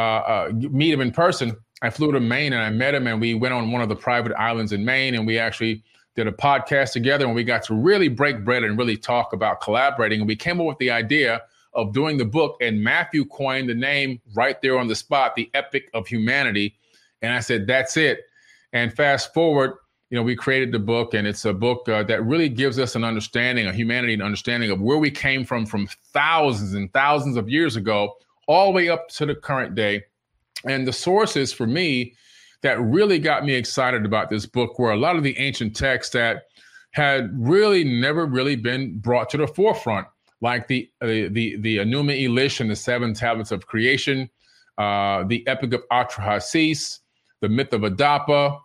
meet him in person, I flew to Maine and I met him, and we went on one of the private islands in Maine, and we actually did a podcast together, and we got to really break bread and really talk about collaborating. And we came up with the idea of doing the book, and Matthew coined the name right there on the spot, The Epic of Humanity. And I said, that's it. And fast forward, we created the book, and it's a book that really gives us an understanding of humanity, an understanding of where we came from thousands and thousands of years ago, all the way up to the current day. And the sources for me that really got me excited about this book were a lot of the ancient texts that had really never really been brought to the forefront, like the Enuma Elish and the 7 Tablets of Creation, the Epic of Atrahasis, the Myth of Adapa.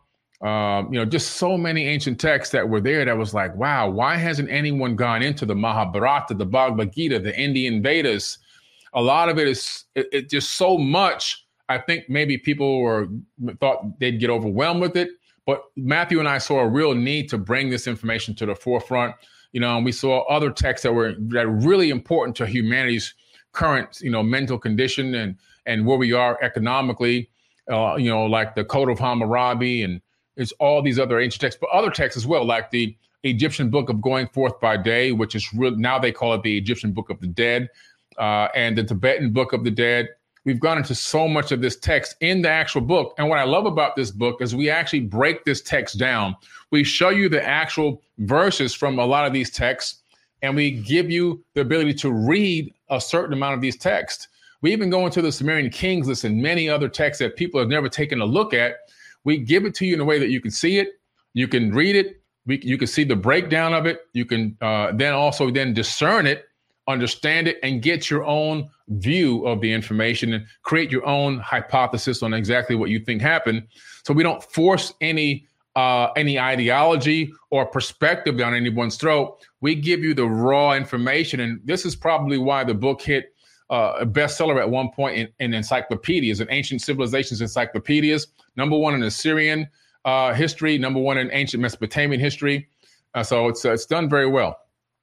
Just so many ancient texts that were there that was like, wow, why hasn't anyone gone into the Mahabharata, the Bhagavad Gita, the Indian Vedas? A lot of it is just so much. I think maybe people thought they'd get overwhelmed with it. But Matthew and I saw a real need to bring this information to the forefront. And we saw other texts that are really important to humanity's current, mental condition and where we are economically, like the Code of Hammurabi, and it's all these other ancient texts, but other texts as well, like the Egyptian Book of Going Forth by Day, which is now they call it the Egyptian Book of the Dead, and the Tibetan Book of the Dead. We've gone into so much of this text in the actual book. And what I love about this book is we actually break this text down. We show you the actual verses from a lot of these texts, and we give you the ability to read a certain amount of these texts. We even go into the Sumerian Kings list and many other texts that people have never taken a look at. We give it to you in a way that you can see it, you can read it, you can see the breakdown of it. You can then discern it, understand it, and get your own view of the information and create your own hypothesis on exactly what you think happened. So we don't force any ideology or perspective down anyone's throat. We give you the raw information. And this is probably why the book hit a bestseller at one point in encyclopedias and ancient civilizations encyclopedias. Number one in Assyrian history, number one in ancient Mesopotamian history. So it's done very well.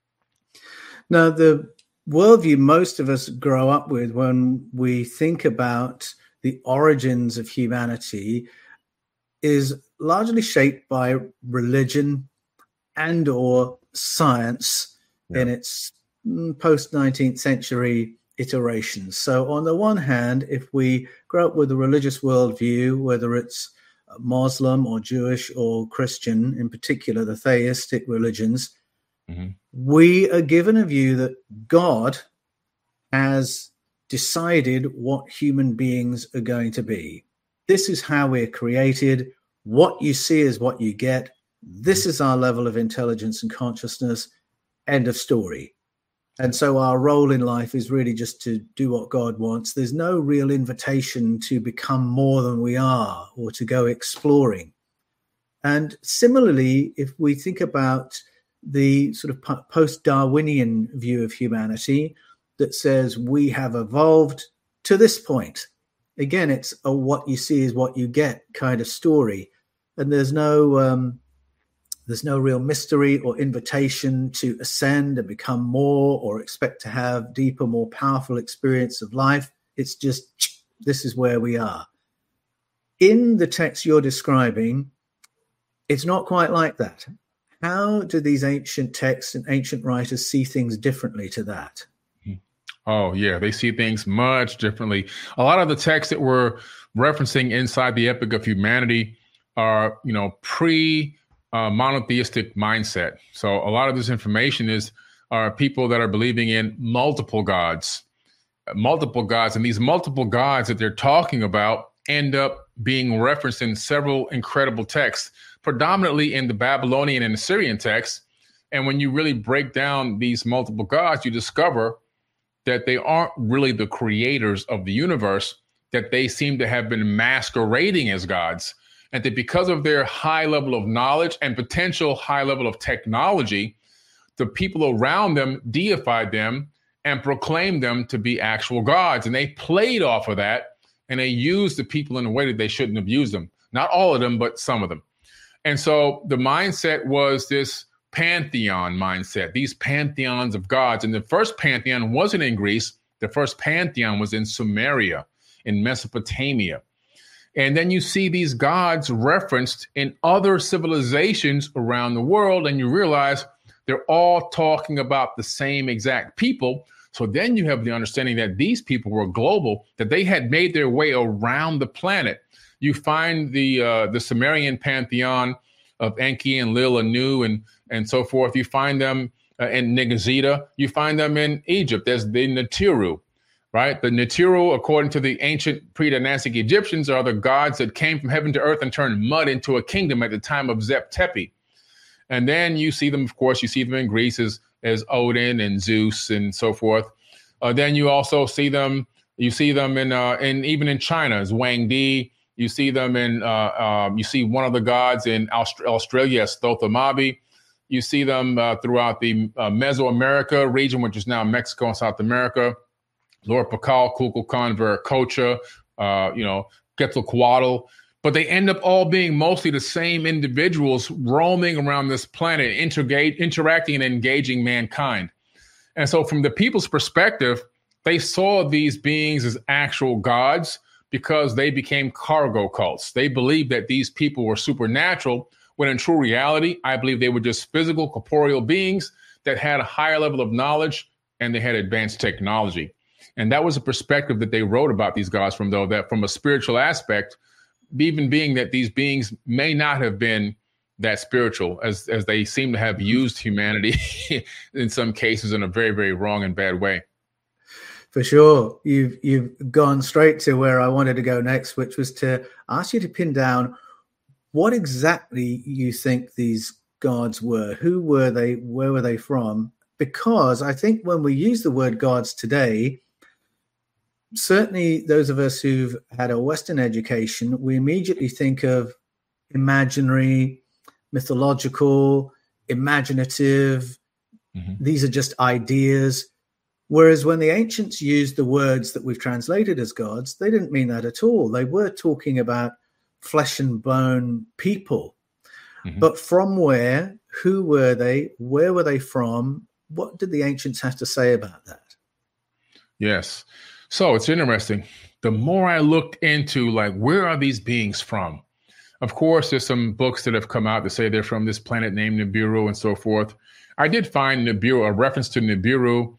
Now, the worldview most of us grow up with when we think about the origins of humanity is largely shaped by religion and or science in its post-19th century iterations. So on the one hand, if we grow up with a religious worldview, whether it's Muslim or Jewish or Christian, in particular the theistic religions, we are given a view that God has decided what human beings are going to be. This is how we're created. What you see is what you get. This is our level of intelligence and consciousness. End of story. And so our role in life is really just to do what God wants. There's no real invitation to become more than we are or to go exploring. And similarly, if we think about the sort of post-Darwinian view of humanity that says we have evolved to this point. Again, it's a what you see is what you get kind of story. And there's no real mystery or invitation to ascend and become more or expect to have deeper, more powerful experience of life. It's just, this is where we are. In the text you're describing, it's not quite like that. How do these ancient texts and ancient writers see things differently to that? Oh, yeah, they see things much differently. A lot of the texts that we're referencing inside the Epic of Humanity are, pre-monotheistic mindset. So a lot of this information are people that are believing in multiple gods. And these multiple gods that they're talking about end up being referenced in several incredible texts, predominantly in the Babylonian and Assyrian texts. And when you really break down these multiple gods, you discover that they aren't really the creators of the universe, that they seem to have been masquerading as gods. And that because of their high level of knowledge and potential high level of technology, the people around them deified them and proclaimed them to be actual gods. And they played off of that, and they used the people in a way that they shouldn't have used them. Not all of them, but some of them. And so the mindset was this pantheon mindset, these pantheons of gods. And the first pantheon wasn't in Greece. The first pantheon was in Sumeria, in Mesopotamia. And then you see these gods referenced in other civilizations around the world, and you realize they're all talking about the same exact people. So then you have the understanding that these people were global, that they had made their way around the planet. You find the Sumerian pantheon of Enki and Lil and Nu and so forth. You find them in Nigazida. You find them in Egypt. There's the Natiru, right? The Natiru, according to the ancient pre-dynastic Egyptians, are the gods that came from heaven to earth and turned mud into a kingdom at the time of Zep Tepi. And then you see them, of course, you see them in Greece as Odin and Zeus and so forth. Then you also see them, in even in China as Wang Di. You see them you see one of the gods in Australia as Thothamabi. You see them throughout the Mesoamerica region, which is now Mexico and South America. Lord Pakal, Kukulkan, Viracocha, Quetzalcoatl. but they end up all being mostly the same individuals roaming around this planet, interacting and engaging mankind. And so from the people's perspective, they saw these beings as actual gods because they became cargo cults. They believed that these people were supernatural, when in true reality, I believe they were just physical, corporeal beings that had a higher level of knowledge and they had advanced technology. And that was a perspective that they wrote about these gods from, though, that from a spiritual aspect, even being that these beings may not have been that spiritual as they seem to have used humanity in some cases in a very, very wrong and bad way. For sure. You've gone straight to where I wanted to go next, which was to ask you to pin down what exactly you think these gods were. Who were they? Where were they from? Because I think when we use the word gods today, certainly those of us who've had a Western education, we immediately think of imaginary, mythological, imaginative. Mm-hmm. These are just ideas. Whereas when the ancients used the words that we've translated as gods, they didn't mean that at all. They were talking about flesh and bone people. Mm-hmm. But from where? Who were they? Where were they from? What did the ancients have to say about that? Yes. So it's interesting. The more I looked into, like, where are these beings from? Of course, there's some books that have come out that say they're from this planet named Nibiru and so forth. I did find Nibiru, a reference to Nibiru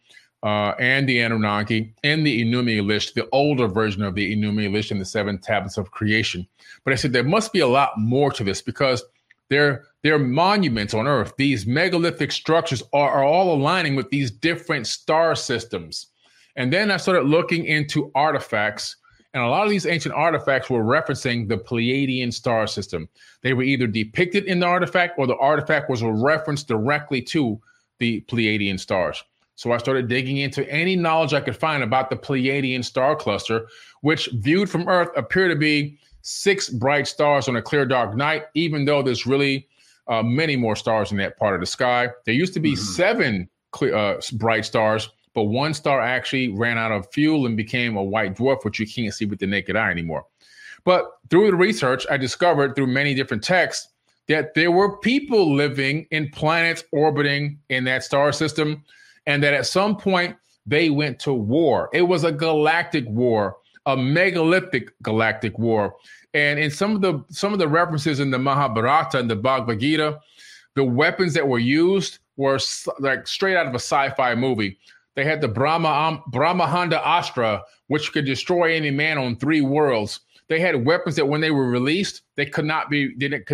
and the Anunnaki in the Enuma Elish, the older version of the Enuma Elish in the 7 Tablets of Creation. But I said there must be a lot more to this because they're monuments on Earth. These megalithic structures are all aligning with these different star systems. And then I started looking into artifacts, and a lot of these ancient artifacts were referencing the Pleiadian star system. They were either depicted in the artifact or the artifact was a reference directly to the Pleiadian stars. So I started digging into any knowledge I could find about the Pleiadian star cluster, which viewed from Earth appear to be 6 bright stars on a clear, dark night, even though there's really many more stars in that part of the sky. There used to be 7 bright stars, but 1 star actually ran out of fuel and became a white dwarf, which you can't see with the naked eye anymore. But through the research, I discovered through many different texts that there were people living in planets orbiting in that star system, and that at some point they went to war. It was a galactic war, a megalithic galactic war. And in some of the references in the Mahabharata and the Bhagavad Gita, the weapons that were used were like straight out of a sci-fi movie. They had the Brahmahanda Astra, which could destroy any man on 3 worlds. They had weapons that when they were released, they could not be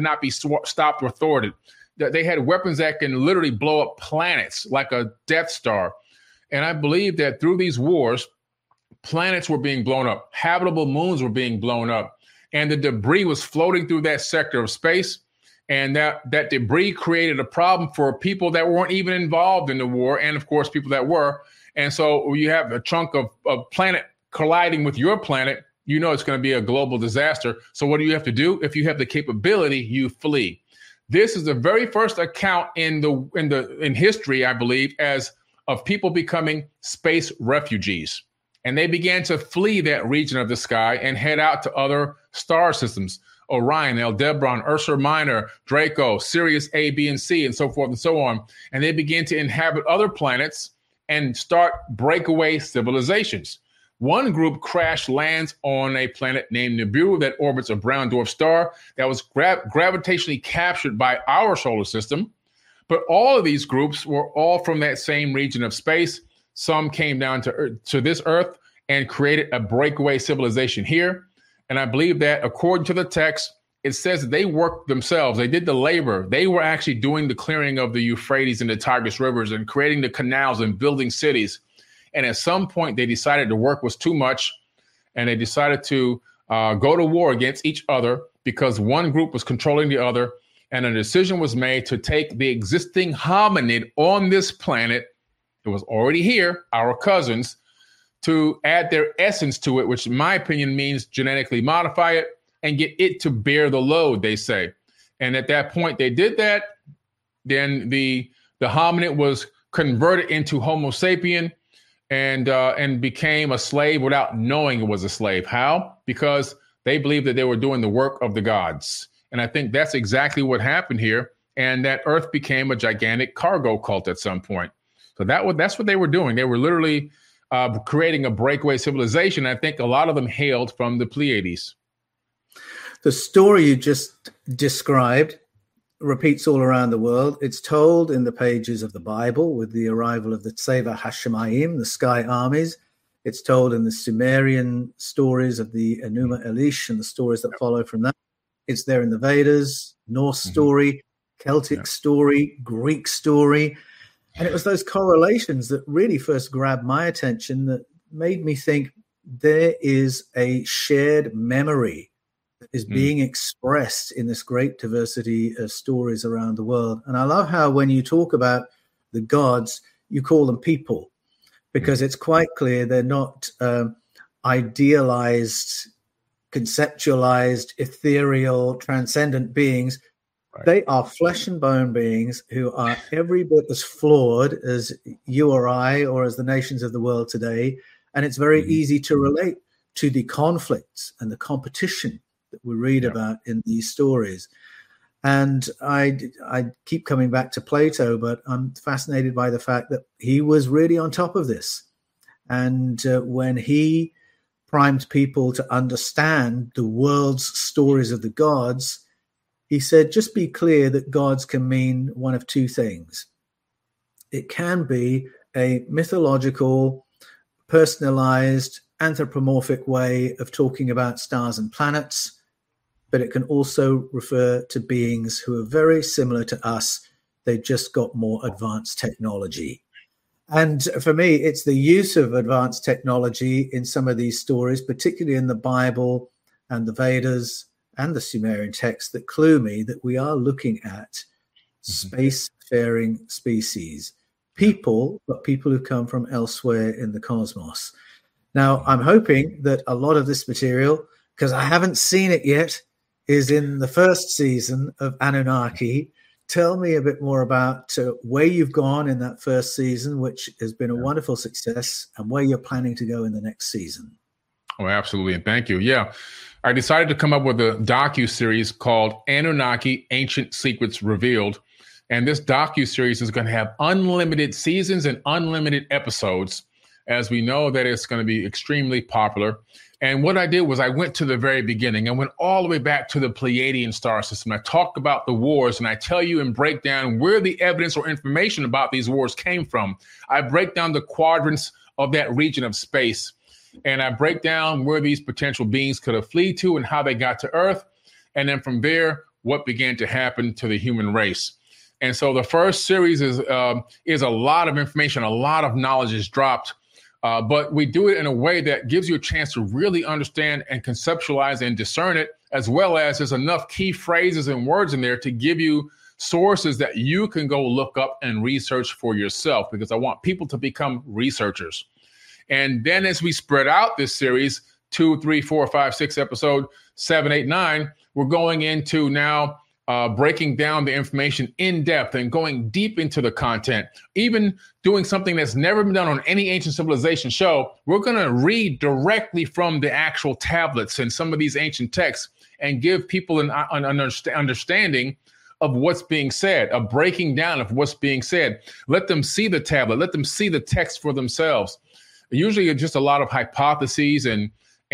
stopped or thwarted. They had weapons that can literally blow up planets like a Death Star. And I believe that through these wars, planets were being blown up, habitable moons were being blown up, and the debris was floating through that sector of space. And that debris created a problem for people that weren't even involved in the war, and of course, people that were. And so you have a chunk of planet colliding with your planet, you know it's going to be a global disaster. So what do you have to do? If you have the capability, you flee. This is the very first account in history, I believe, as of people becoming space refugees. And they began to flee that region of the sky and head out to other star systems. Orion, Aldebaran, Ursa Minor, Draco, Sirius A, B, and C, and so forth and so on. And they begin to inhabit other planets and start breakaway civilizations. One group crash lands on a planet named Nibiru that orbits a brown dwarf star that was gravitationally captured by our solar system. But all of these groups were all from that same region of space. Some came down to this Earth and created a breakaway civilization here. And I believe that according to the text, it says that they worked themselves. They did the labor. They were actually doing the clearing of the Euphrates and the Tigris rivers and creating the canals and building cities. And at some point, they decided the work was too much, and they decided to go to war against each other because one group was controlling the other. And a decision was made to take the existing hominid on this planet. It was already here, our cousins, to add their essence to it, which in my opinion means genetically modify it and get it to bear the load, they say. And at that point, they did that. Then the hominid was converted into Homo sapien and became a slave without knowing it was a slave. How? Because They believed that they were doing the work of the gods. And I think that's exactly what happened here. And that Earth became a gigantic cargo cult at some point. So that's what they were doing. They were literally creating a breakaway civilization. I think a lot of them hailed from the Pleiades. The story you just described repeats all around the world. It's told in the pages of the Bible with the arrival of the Tseva Hashemayim, the sky armies. It's told in the Sumerian stories of the Enuma Elish and the stories that follow from that. It's there in the Vedas, Norse story, Celtic story, Greek story. And it was those correlations that really first grabbed my attention that made me think there is a shared memory that is being expressed in this great diversity of stories around the world. And I love how when you talk about the gods, you call them people, because it's quite clear they're not idealized, conceptualized, ethereal, transcendent beings. Right. They are flesh and bone beings who are every bit as flawed as you or I, or as the nations of the world today. And it's very easy to relate to the conflicts and the competition that we read about in these stories. And I keep coming back to Plato, but I'm fascinated by the fact that he was really on top of this. And when he primed people to understand the world's stories of the gods, he said, just be clear that gods can mean one of two things. It can be a mythological, personalized, anthropomorphic way of talking about stars and planets, but it can also refer to beings who are very similar to us. They've just got more advanced technology. And for me, it's the use of advanced technology in some of these stories, particularly in the Bible and the Vedas and the Sumerian texts, that clue me that we are looking at space-faring species, people, but people who come from elsewhere in the cosmos. Now, I'm hoping that a lot of this material, because I haven't seen it yet, is in the first season of Anunnaki. Tell me a bit more about where you've gone in that first season, which has been a wonderful success, and where you're planning to go in the next season. Oh, absolutely. And thank you. Yeah. I decided to come up with a docu-series called Anunnaki Ancient Secrets Revealed. And this docu-series is going to have unlimited seasons and unlimited episodes, as we know that it's going to be extremely popular. And what I did was I went to the very beginning. I went all the way back to the Pleiadian star system. I talked about the wars, and I tell you and break down where the evidence or information about these wars came from. I break down the quadrants of that region of space, and I break down where these potential beings could have fled to and how they got to Earth. And then from there, what began to happen to the human race. And so the first series is a lot of information, a lot of knowledge is dropped. But we do it in a way that gives you a chance to really understand and conceptualize and discern it, as well as there's enough key phrases and words in there to give you sources that you can go look up and research for yourself, because I want people to become researchers. And then as we spread out this series, 2, 3, 4, 5, 6 episode, 7, 8, 9, we're going into now breaking down the information in depth and going deep into the content, even doing something that's never been done on any ancient civilization show. We're going to read directly from the actual tablets and some of these ancient texts and give people an understanding of what's being said, a breaking down of what's being said. Let them see the tablet. Let them see the text for themselves. Usually it's just a lot of hypotheses and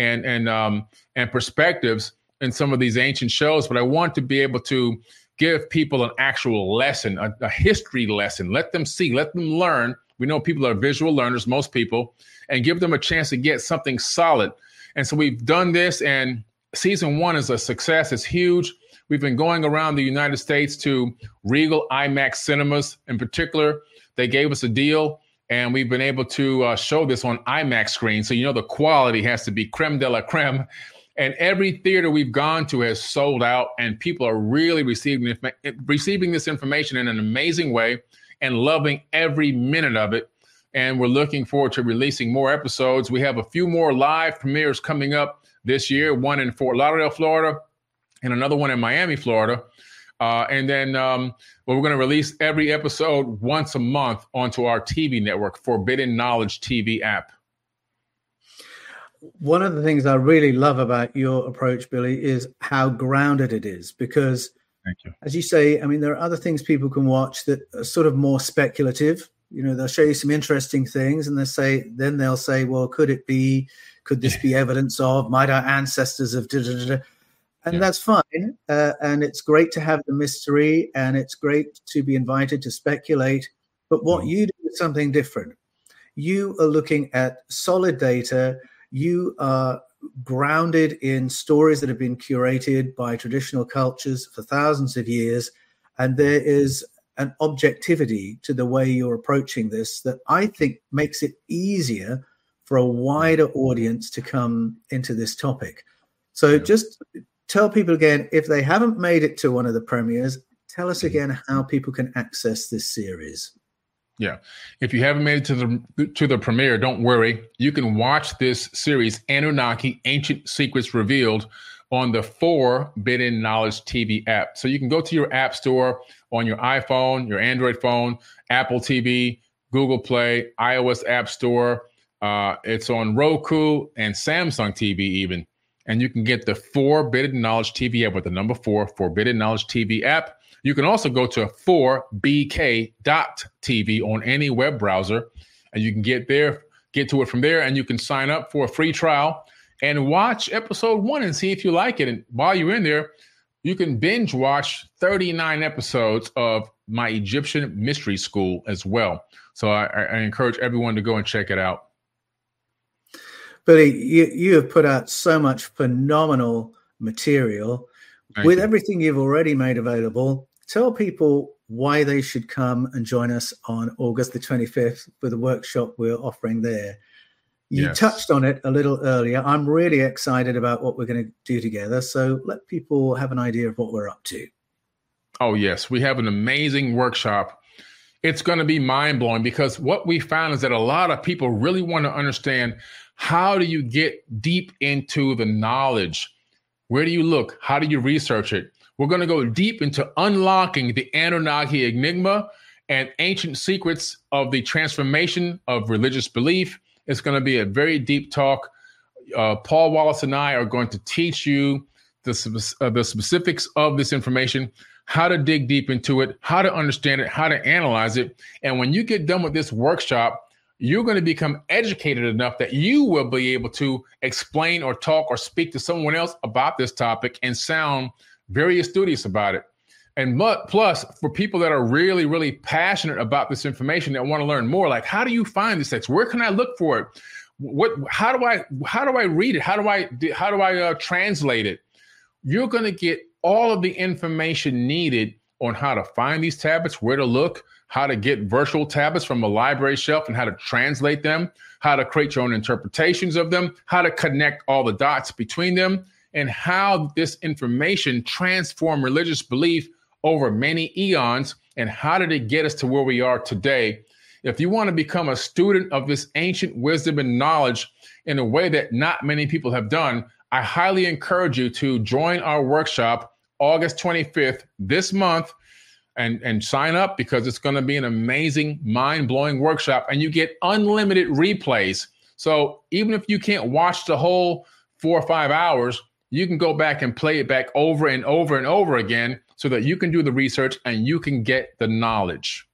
perspectives in some of these ancient shows, but I want to be able to give people an actual lesson, a history lesson. Let them see, let them learn. We know people are visual learners, most people, and give them a chance to get something solid. And so we've done this, and season 1 is a success. It's huge. We've been going around the United States to Regal IMAX cinemas in particular. They gave us a deal, and we've been able to show this on IMAX screen. So, you know, the quality has to be creme de la creme. And every theater we've gone to has sold out, and people are really receiving this information in an amazing way and loving every minute of it. And we're looking forward to releasing more episodes. We have a few more live premieres coming up this year, one in Fort Lauderdale, Florida, and another one in Miami, Florida. And then we're going to release every episode once a month onto our TV network, Forbidden Knowledge TV app. One of the things I really love about your approach, Billy, is how grounded it is, because Thank you. as you say, I mean, there are other things people can watch that are sort of more speculative. You know, they'll show you some interesting things and they'll say, well, could this be evidence of, might our ancestors have and that's fine. And it's great to have the mystery, and it's great to be invited to speculate. But what you do is something different. You are looking at solid data. You are grounded in stories that have been curated by traditional cultures for thousands of years. And there is an objectivity to the way you're approaching this that I think makes it easier for a wider audience to come into this topic. So just tell people again, if they haven't made it to one of the premieres, tell us again how people can access this series. Yeah. If you haven't made it to the premiere, don't worry. You can watch this series, Anunnaki, Ancient Secrets Revealed, on the Forbidden Knowledge TV app. So you can go to your app store on your iPhone, your Android phone, Apple TV, Google Play, iOS App Store. It's on Roku and Samsung TV even. And you can get the Forbidden Knowledge TV app with the number 4, Forbidden Knowledge TV app. You can also go to 4bk.tv on any web browser, and you can get to it from there, and you can sign up for a free trial and watch episode 1 and see if you like it. And while you're in there, you can binge watch 39 episodes of my Egyptian Mystery School as well. So I encourage everyone to go and check it out. Billy, you have put out so much phenomenal material. With everything you've already made available, tell people why they should come and join us on August the 25th for the workshop we're offering there. You touched on it a little earlier. I'm really excited about what we're going to do together. So let people have an idea of what we're up to. Oh, yes. We have an amazing workshop. It's going to be mind-blowing, because what we found is that a lot of people really want to understand, how do you get deep into the knowledge? Where do you look? How do you research it? We're going to go deep into unlocking the Anunnaki enigma and ancient secrets of the transformation of religious belief. It's going to be a very deep talk. Paul Wallace and I are going to teach you the specifics of this information, how to dig deep into it, how to understand it, how to analyze it. And when you get done with this workshop, you're going to become educated enough that you will be able to explain or talk or speak to someone else about this topic and sound very studious about it. And plus, for people that are really, really passionate about this information, that want to learn more, like, how do you find this text? Where can I look for it? How do I read it? How do I translate it? You're going to get all of the information needed on how to find these tablets, where to look, how to get virtual tablets from a library shelf and how to translate them, how to create your own interpretations of them, how to connect all the dots between them, and how this information transformed religious belief over many eons, and how did it get us to where we are today. If you want to become a student of this ancient wisdom and knowledge in a way that not many people have done, I highly encourage you to join our workshop August 25th this month, and sign up, because it's going to be an amazing, mind-blowing workshop, and you get unlimited replays. So even if you can't watch the whole 4 or 5 hours, you can go back and play it back over and over and over again, so that you can do the research and you can get the knowledge.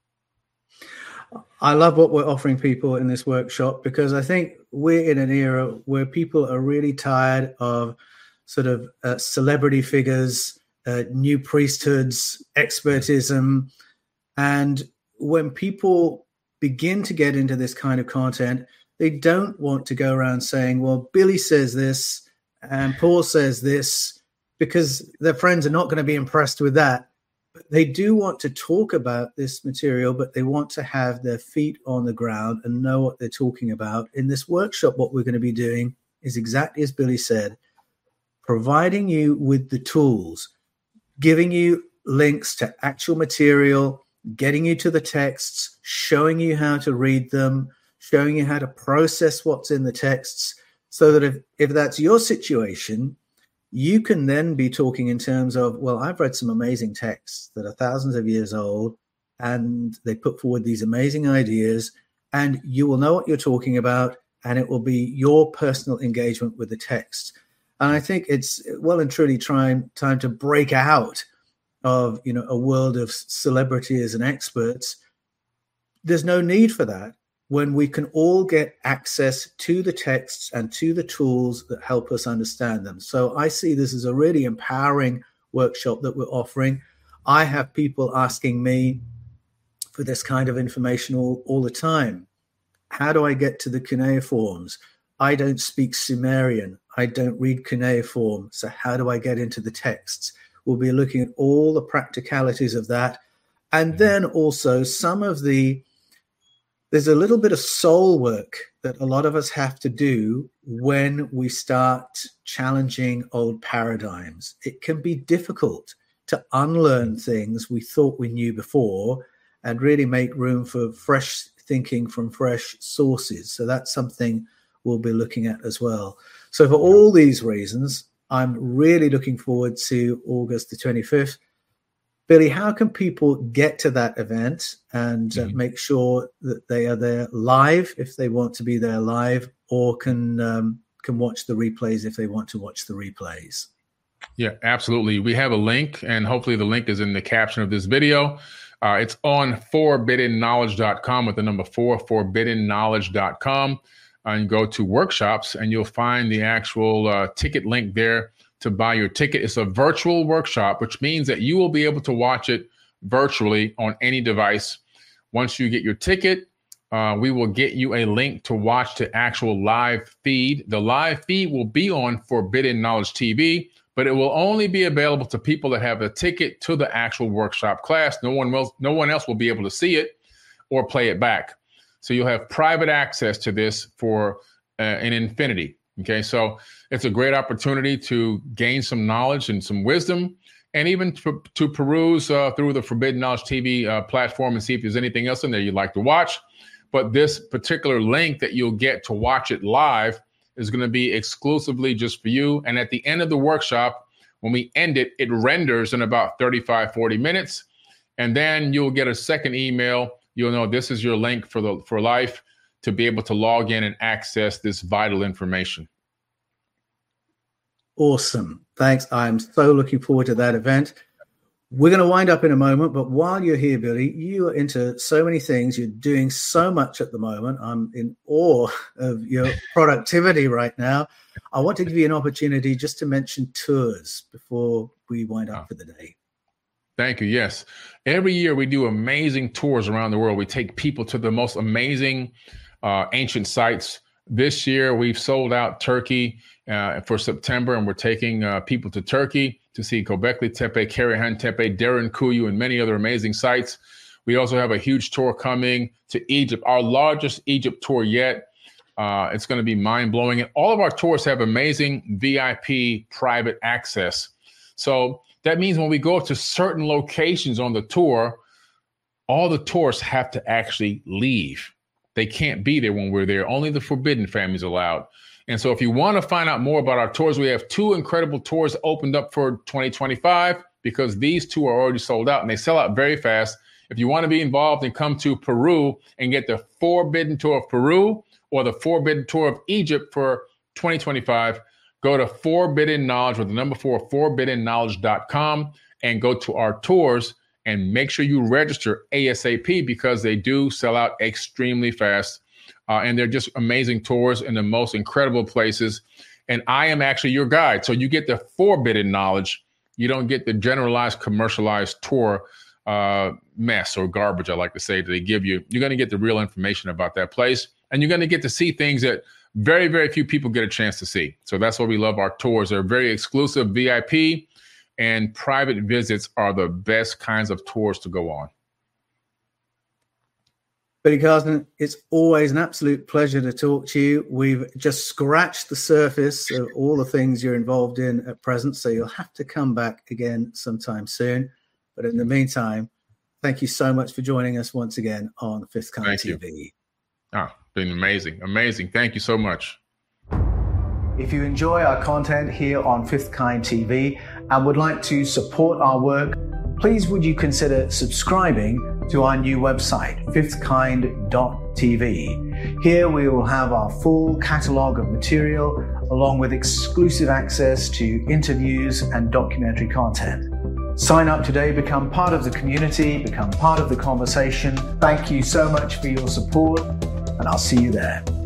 I love what we're offering people in this workshop, because I think we're in an era where people are really tired of sort of celebrity figures, new priesthoods, expertism. And when people begin to get into this kind of content, they don't want to go around saying, well, Billy says this and Paul says this, because their friends are not going to be impressed with that. But they do want to talk about this material, but they want to have their feet on the ground and know what they're talking about. In this workshop, what we're going to be doing is exactly as Billy said, providing you with the tools, giving you links to actual material, getting you to the texts, showing you how to read them, showing you how to process what's in the texts, so that if that's your situation, you can then be talking in terms of, well, I've read some amazing texts that are thousands of years old, and they put forward these amazing ideas, and you will know what you're talking about, and it will be your personal engagement with the text. And I think it's well and truly time to break out of, a world of celebrities and experts. There's no need for that when we can all get access to the texts and to the tools that help us understand them. So I see this as a really empowering workshop that we're offering. I have people asking me for this kind of information all the time. How do I get to the cuneiforms? I don't speak Sumerian. I don't read cuneiform. So how do I get into the texts? We'll be looking at all the practicalities of that. And then also there's a little bit of soul work that a lot of us have to do when we start challenging old paradigms. It can be difficult to unlearn things we thought we knew before and really make room for fresh thinking from fresh sources. So that's something we'll be looking at as well. So for all these reasons, I'm really looking forward to August the 25th. Billy, how can people get to that event and make sure that they are there live if they want to be there live, or can watch the replays if they want to watch the replays? Yeah, absolutely. We have a link, and hopefully the link is in the caption of this video. It's on forbiddenknowledge.com with the number 4, forbiddenknowledge.com. And go to workshops, and you'll find the actual ticket link there to buy your ticket. It's a virtual workshop, which means that you will be able to watch it virtually on any device. Once you get your ticket, we will get you a link to watch the actual live feed. The live feed will be on Forbidden Knowledge TV, but it will only be available to people that have a ticket to the actual workshop class. No one else will be able to see it or play it back. So you'll have private access to this for an infinity. Okay, so it's a great opportunity to gain some knowledge and some wisdom, and even to peruse through the Forbidden Knowledge TV platform and see if there's anything else in there you'd like to watch. But this particular link that you'll get to watch it live is going to be exclusively just for you. And at the end of the workshop, when we end it, it renders in about 35, 40 minutes. And then you'll get a second email. You'll know this is your link for life to be able to log in and access this vital information. Awesome. Thanks. I'm so looking forward to that event. We're going to wind up in a moment, but while you're here, Billy, you are into so many things. You're doing so much at the moment. I'm in awe of your productivity right now. I want to give you an opportunity just to mention tours before we wind up for the day. Thank you. Yes. Every year we do amazing tours around the world. We take people to the most amazing ancient sites. This year we've sold out Turkey for September, and we're taking people to Turkey to see Göbekli Tepe, Karahan Tepe, Derinkuyu, and many other amazing sites. We also have a huge tour coming to Egypt, our largest Egypt tour yet. It's going to be mind-blowing. And all of our tours have amazing VIP private access. So that means when we go to certain locations on the tour, all the tourists have to actually leave. They can't be there when we're there. Only the forbidden families allowed. And so if you want to find out more about our tours, we have 2 incredible tours opened up for 2025 because these 2 are already sold out and they sell out very fast. If you want to be involved and come to Peru and get the Forbidden Tour of Peru or the Forbidden Tour of Egypt for 2025, go to Forbidden Knowledge with the number 4, forbiddenknowledge.com, and go to our tours and make sure you register ASAP because they do sell out extremely fast. And they're just amazing tours in the most incredible places. And I am actually your guide. So you get the Forbidden Knowledge. You don't get the generalized, commercialized tour mess or garbage, I like to say, that they give you. You're going to get the real information about that place. And you're going to get to see things that very, very few people get a chance to see. So that's why we love our tours. They're very exclusive VIP, and private visits are the best kinds of tours to go on. Billy Carson, it's always an absolute pleasure to talk to you. We've just scratched the surface of all the things you're involved in at present, so you'll have to come back again sometime soon. But in the meantime, thank you so much for joining us once again on Fifth Kind TV. Been amazing. Amazing. Thank you so much. If you enjoy our content here on Fifth Kind TV and would like to support our work, please would you consider subscribing to our new website, fifthkind.tv. Here we will have our full catalogue of material, along with exclusive access to interviews and documentary content. Sign up today, become part of the community, become part of the conversation. Thank you so much for your support, and I'll see you there.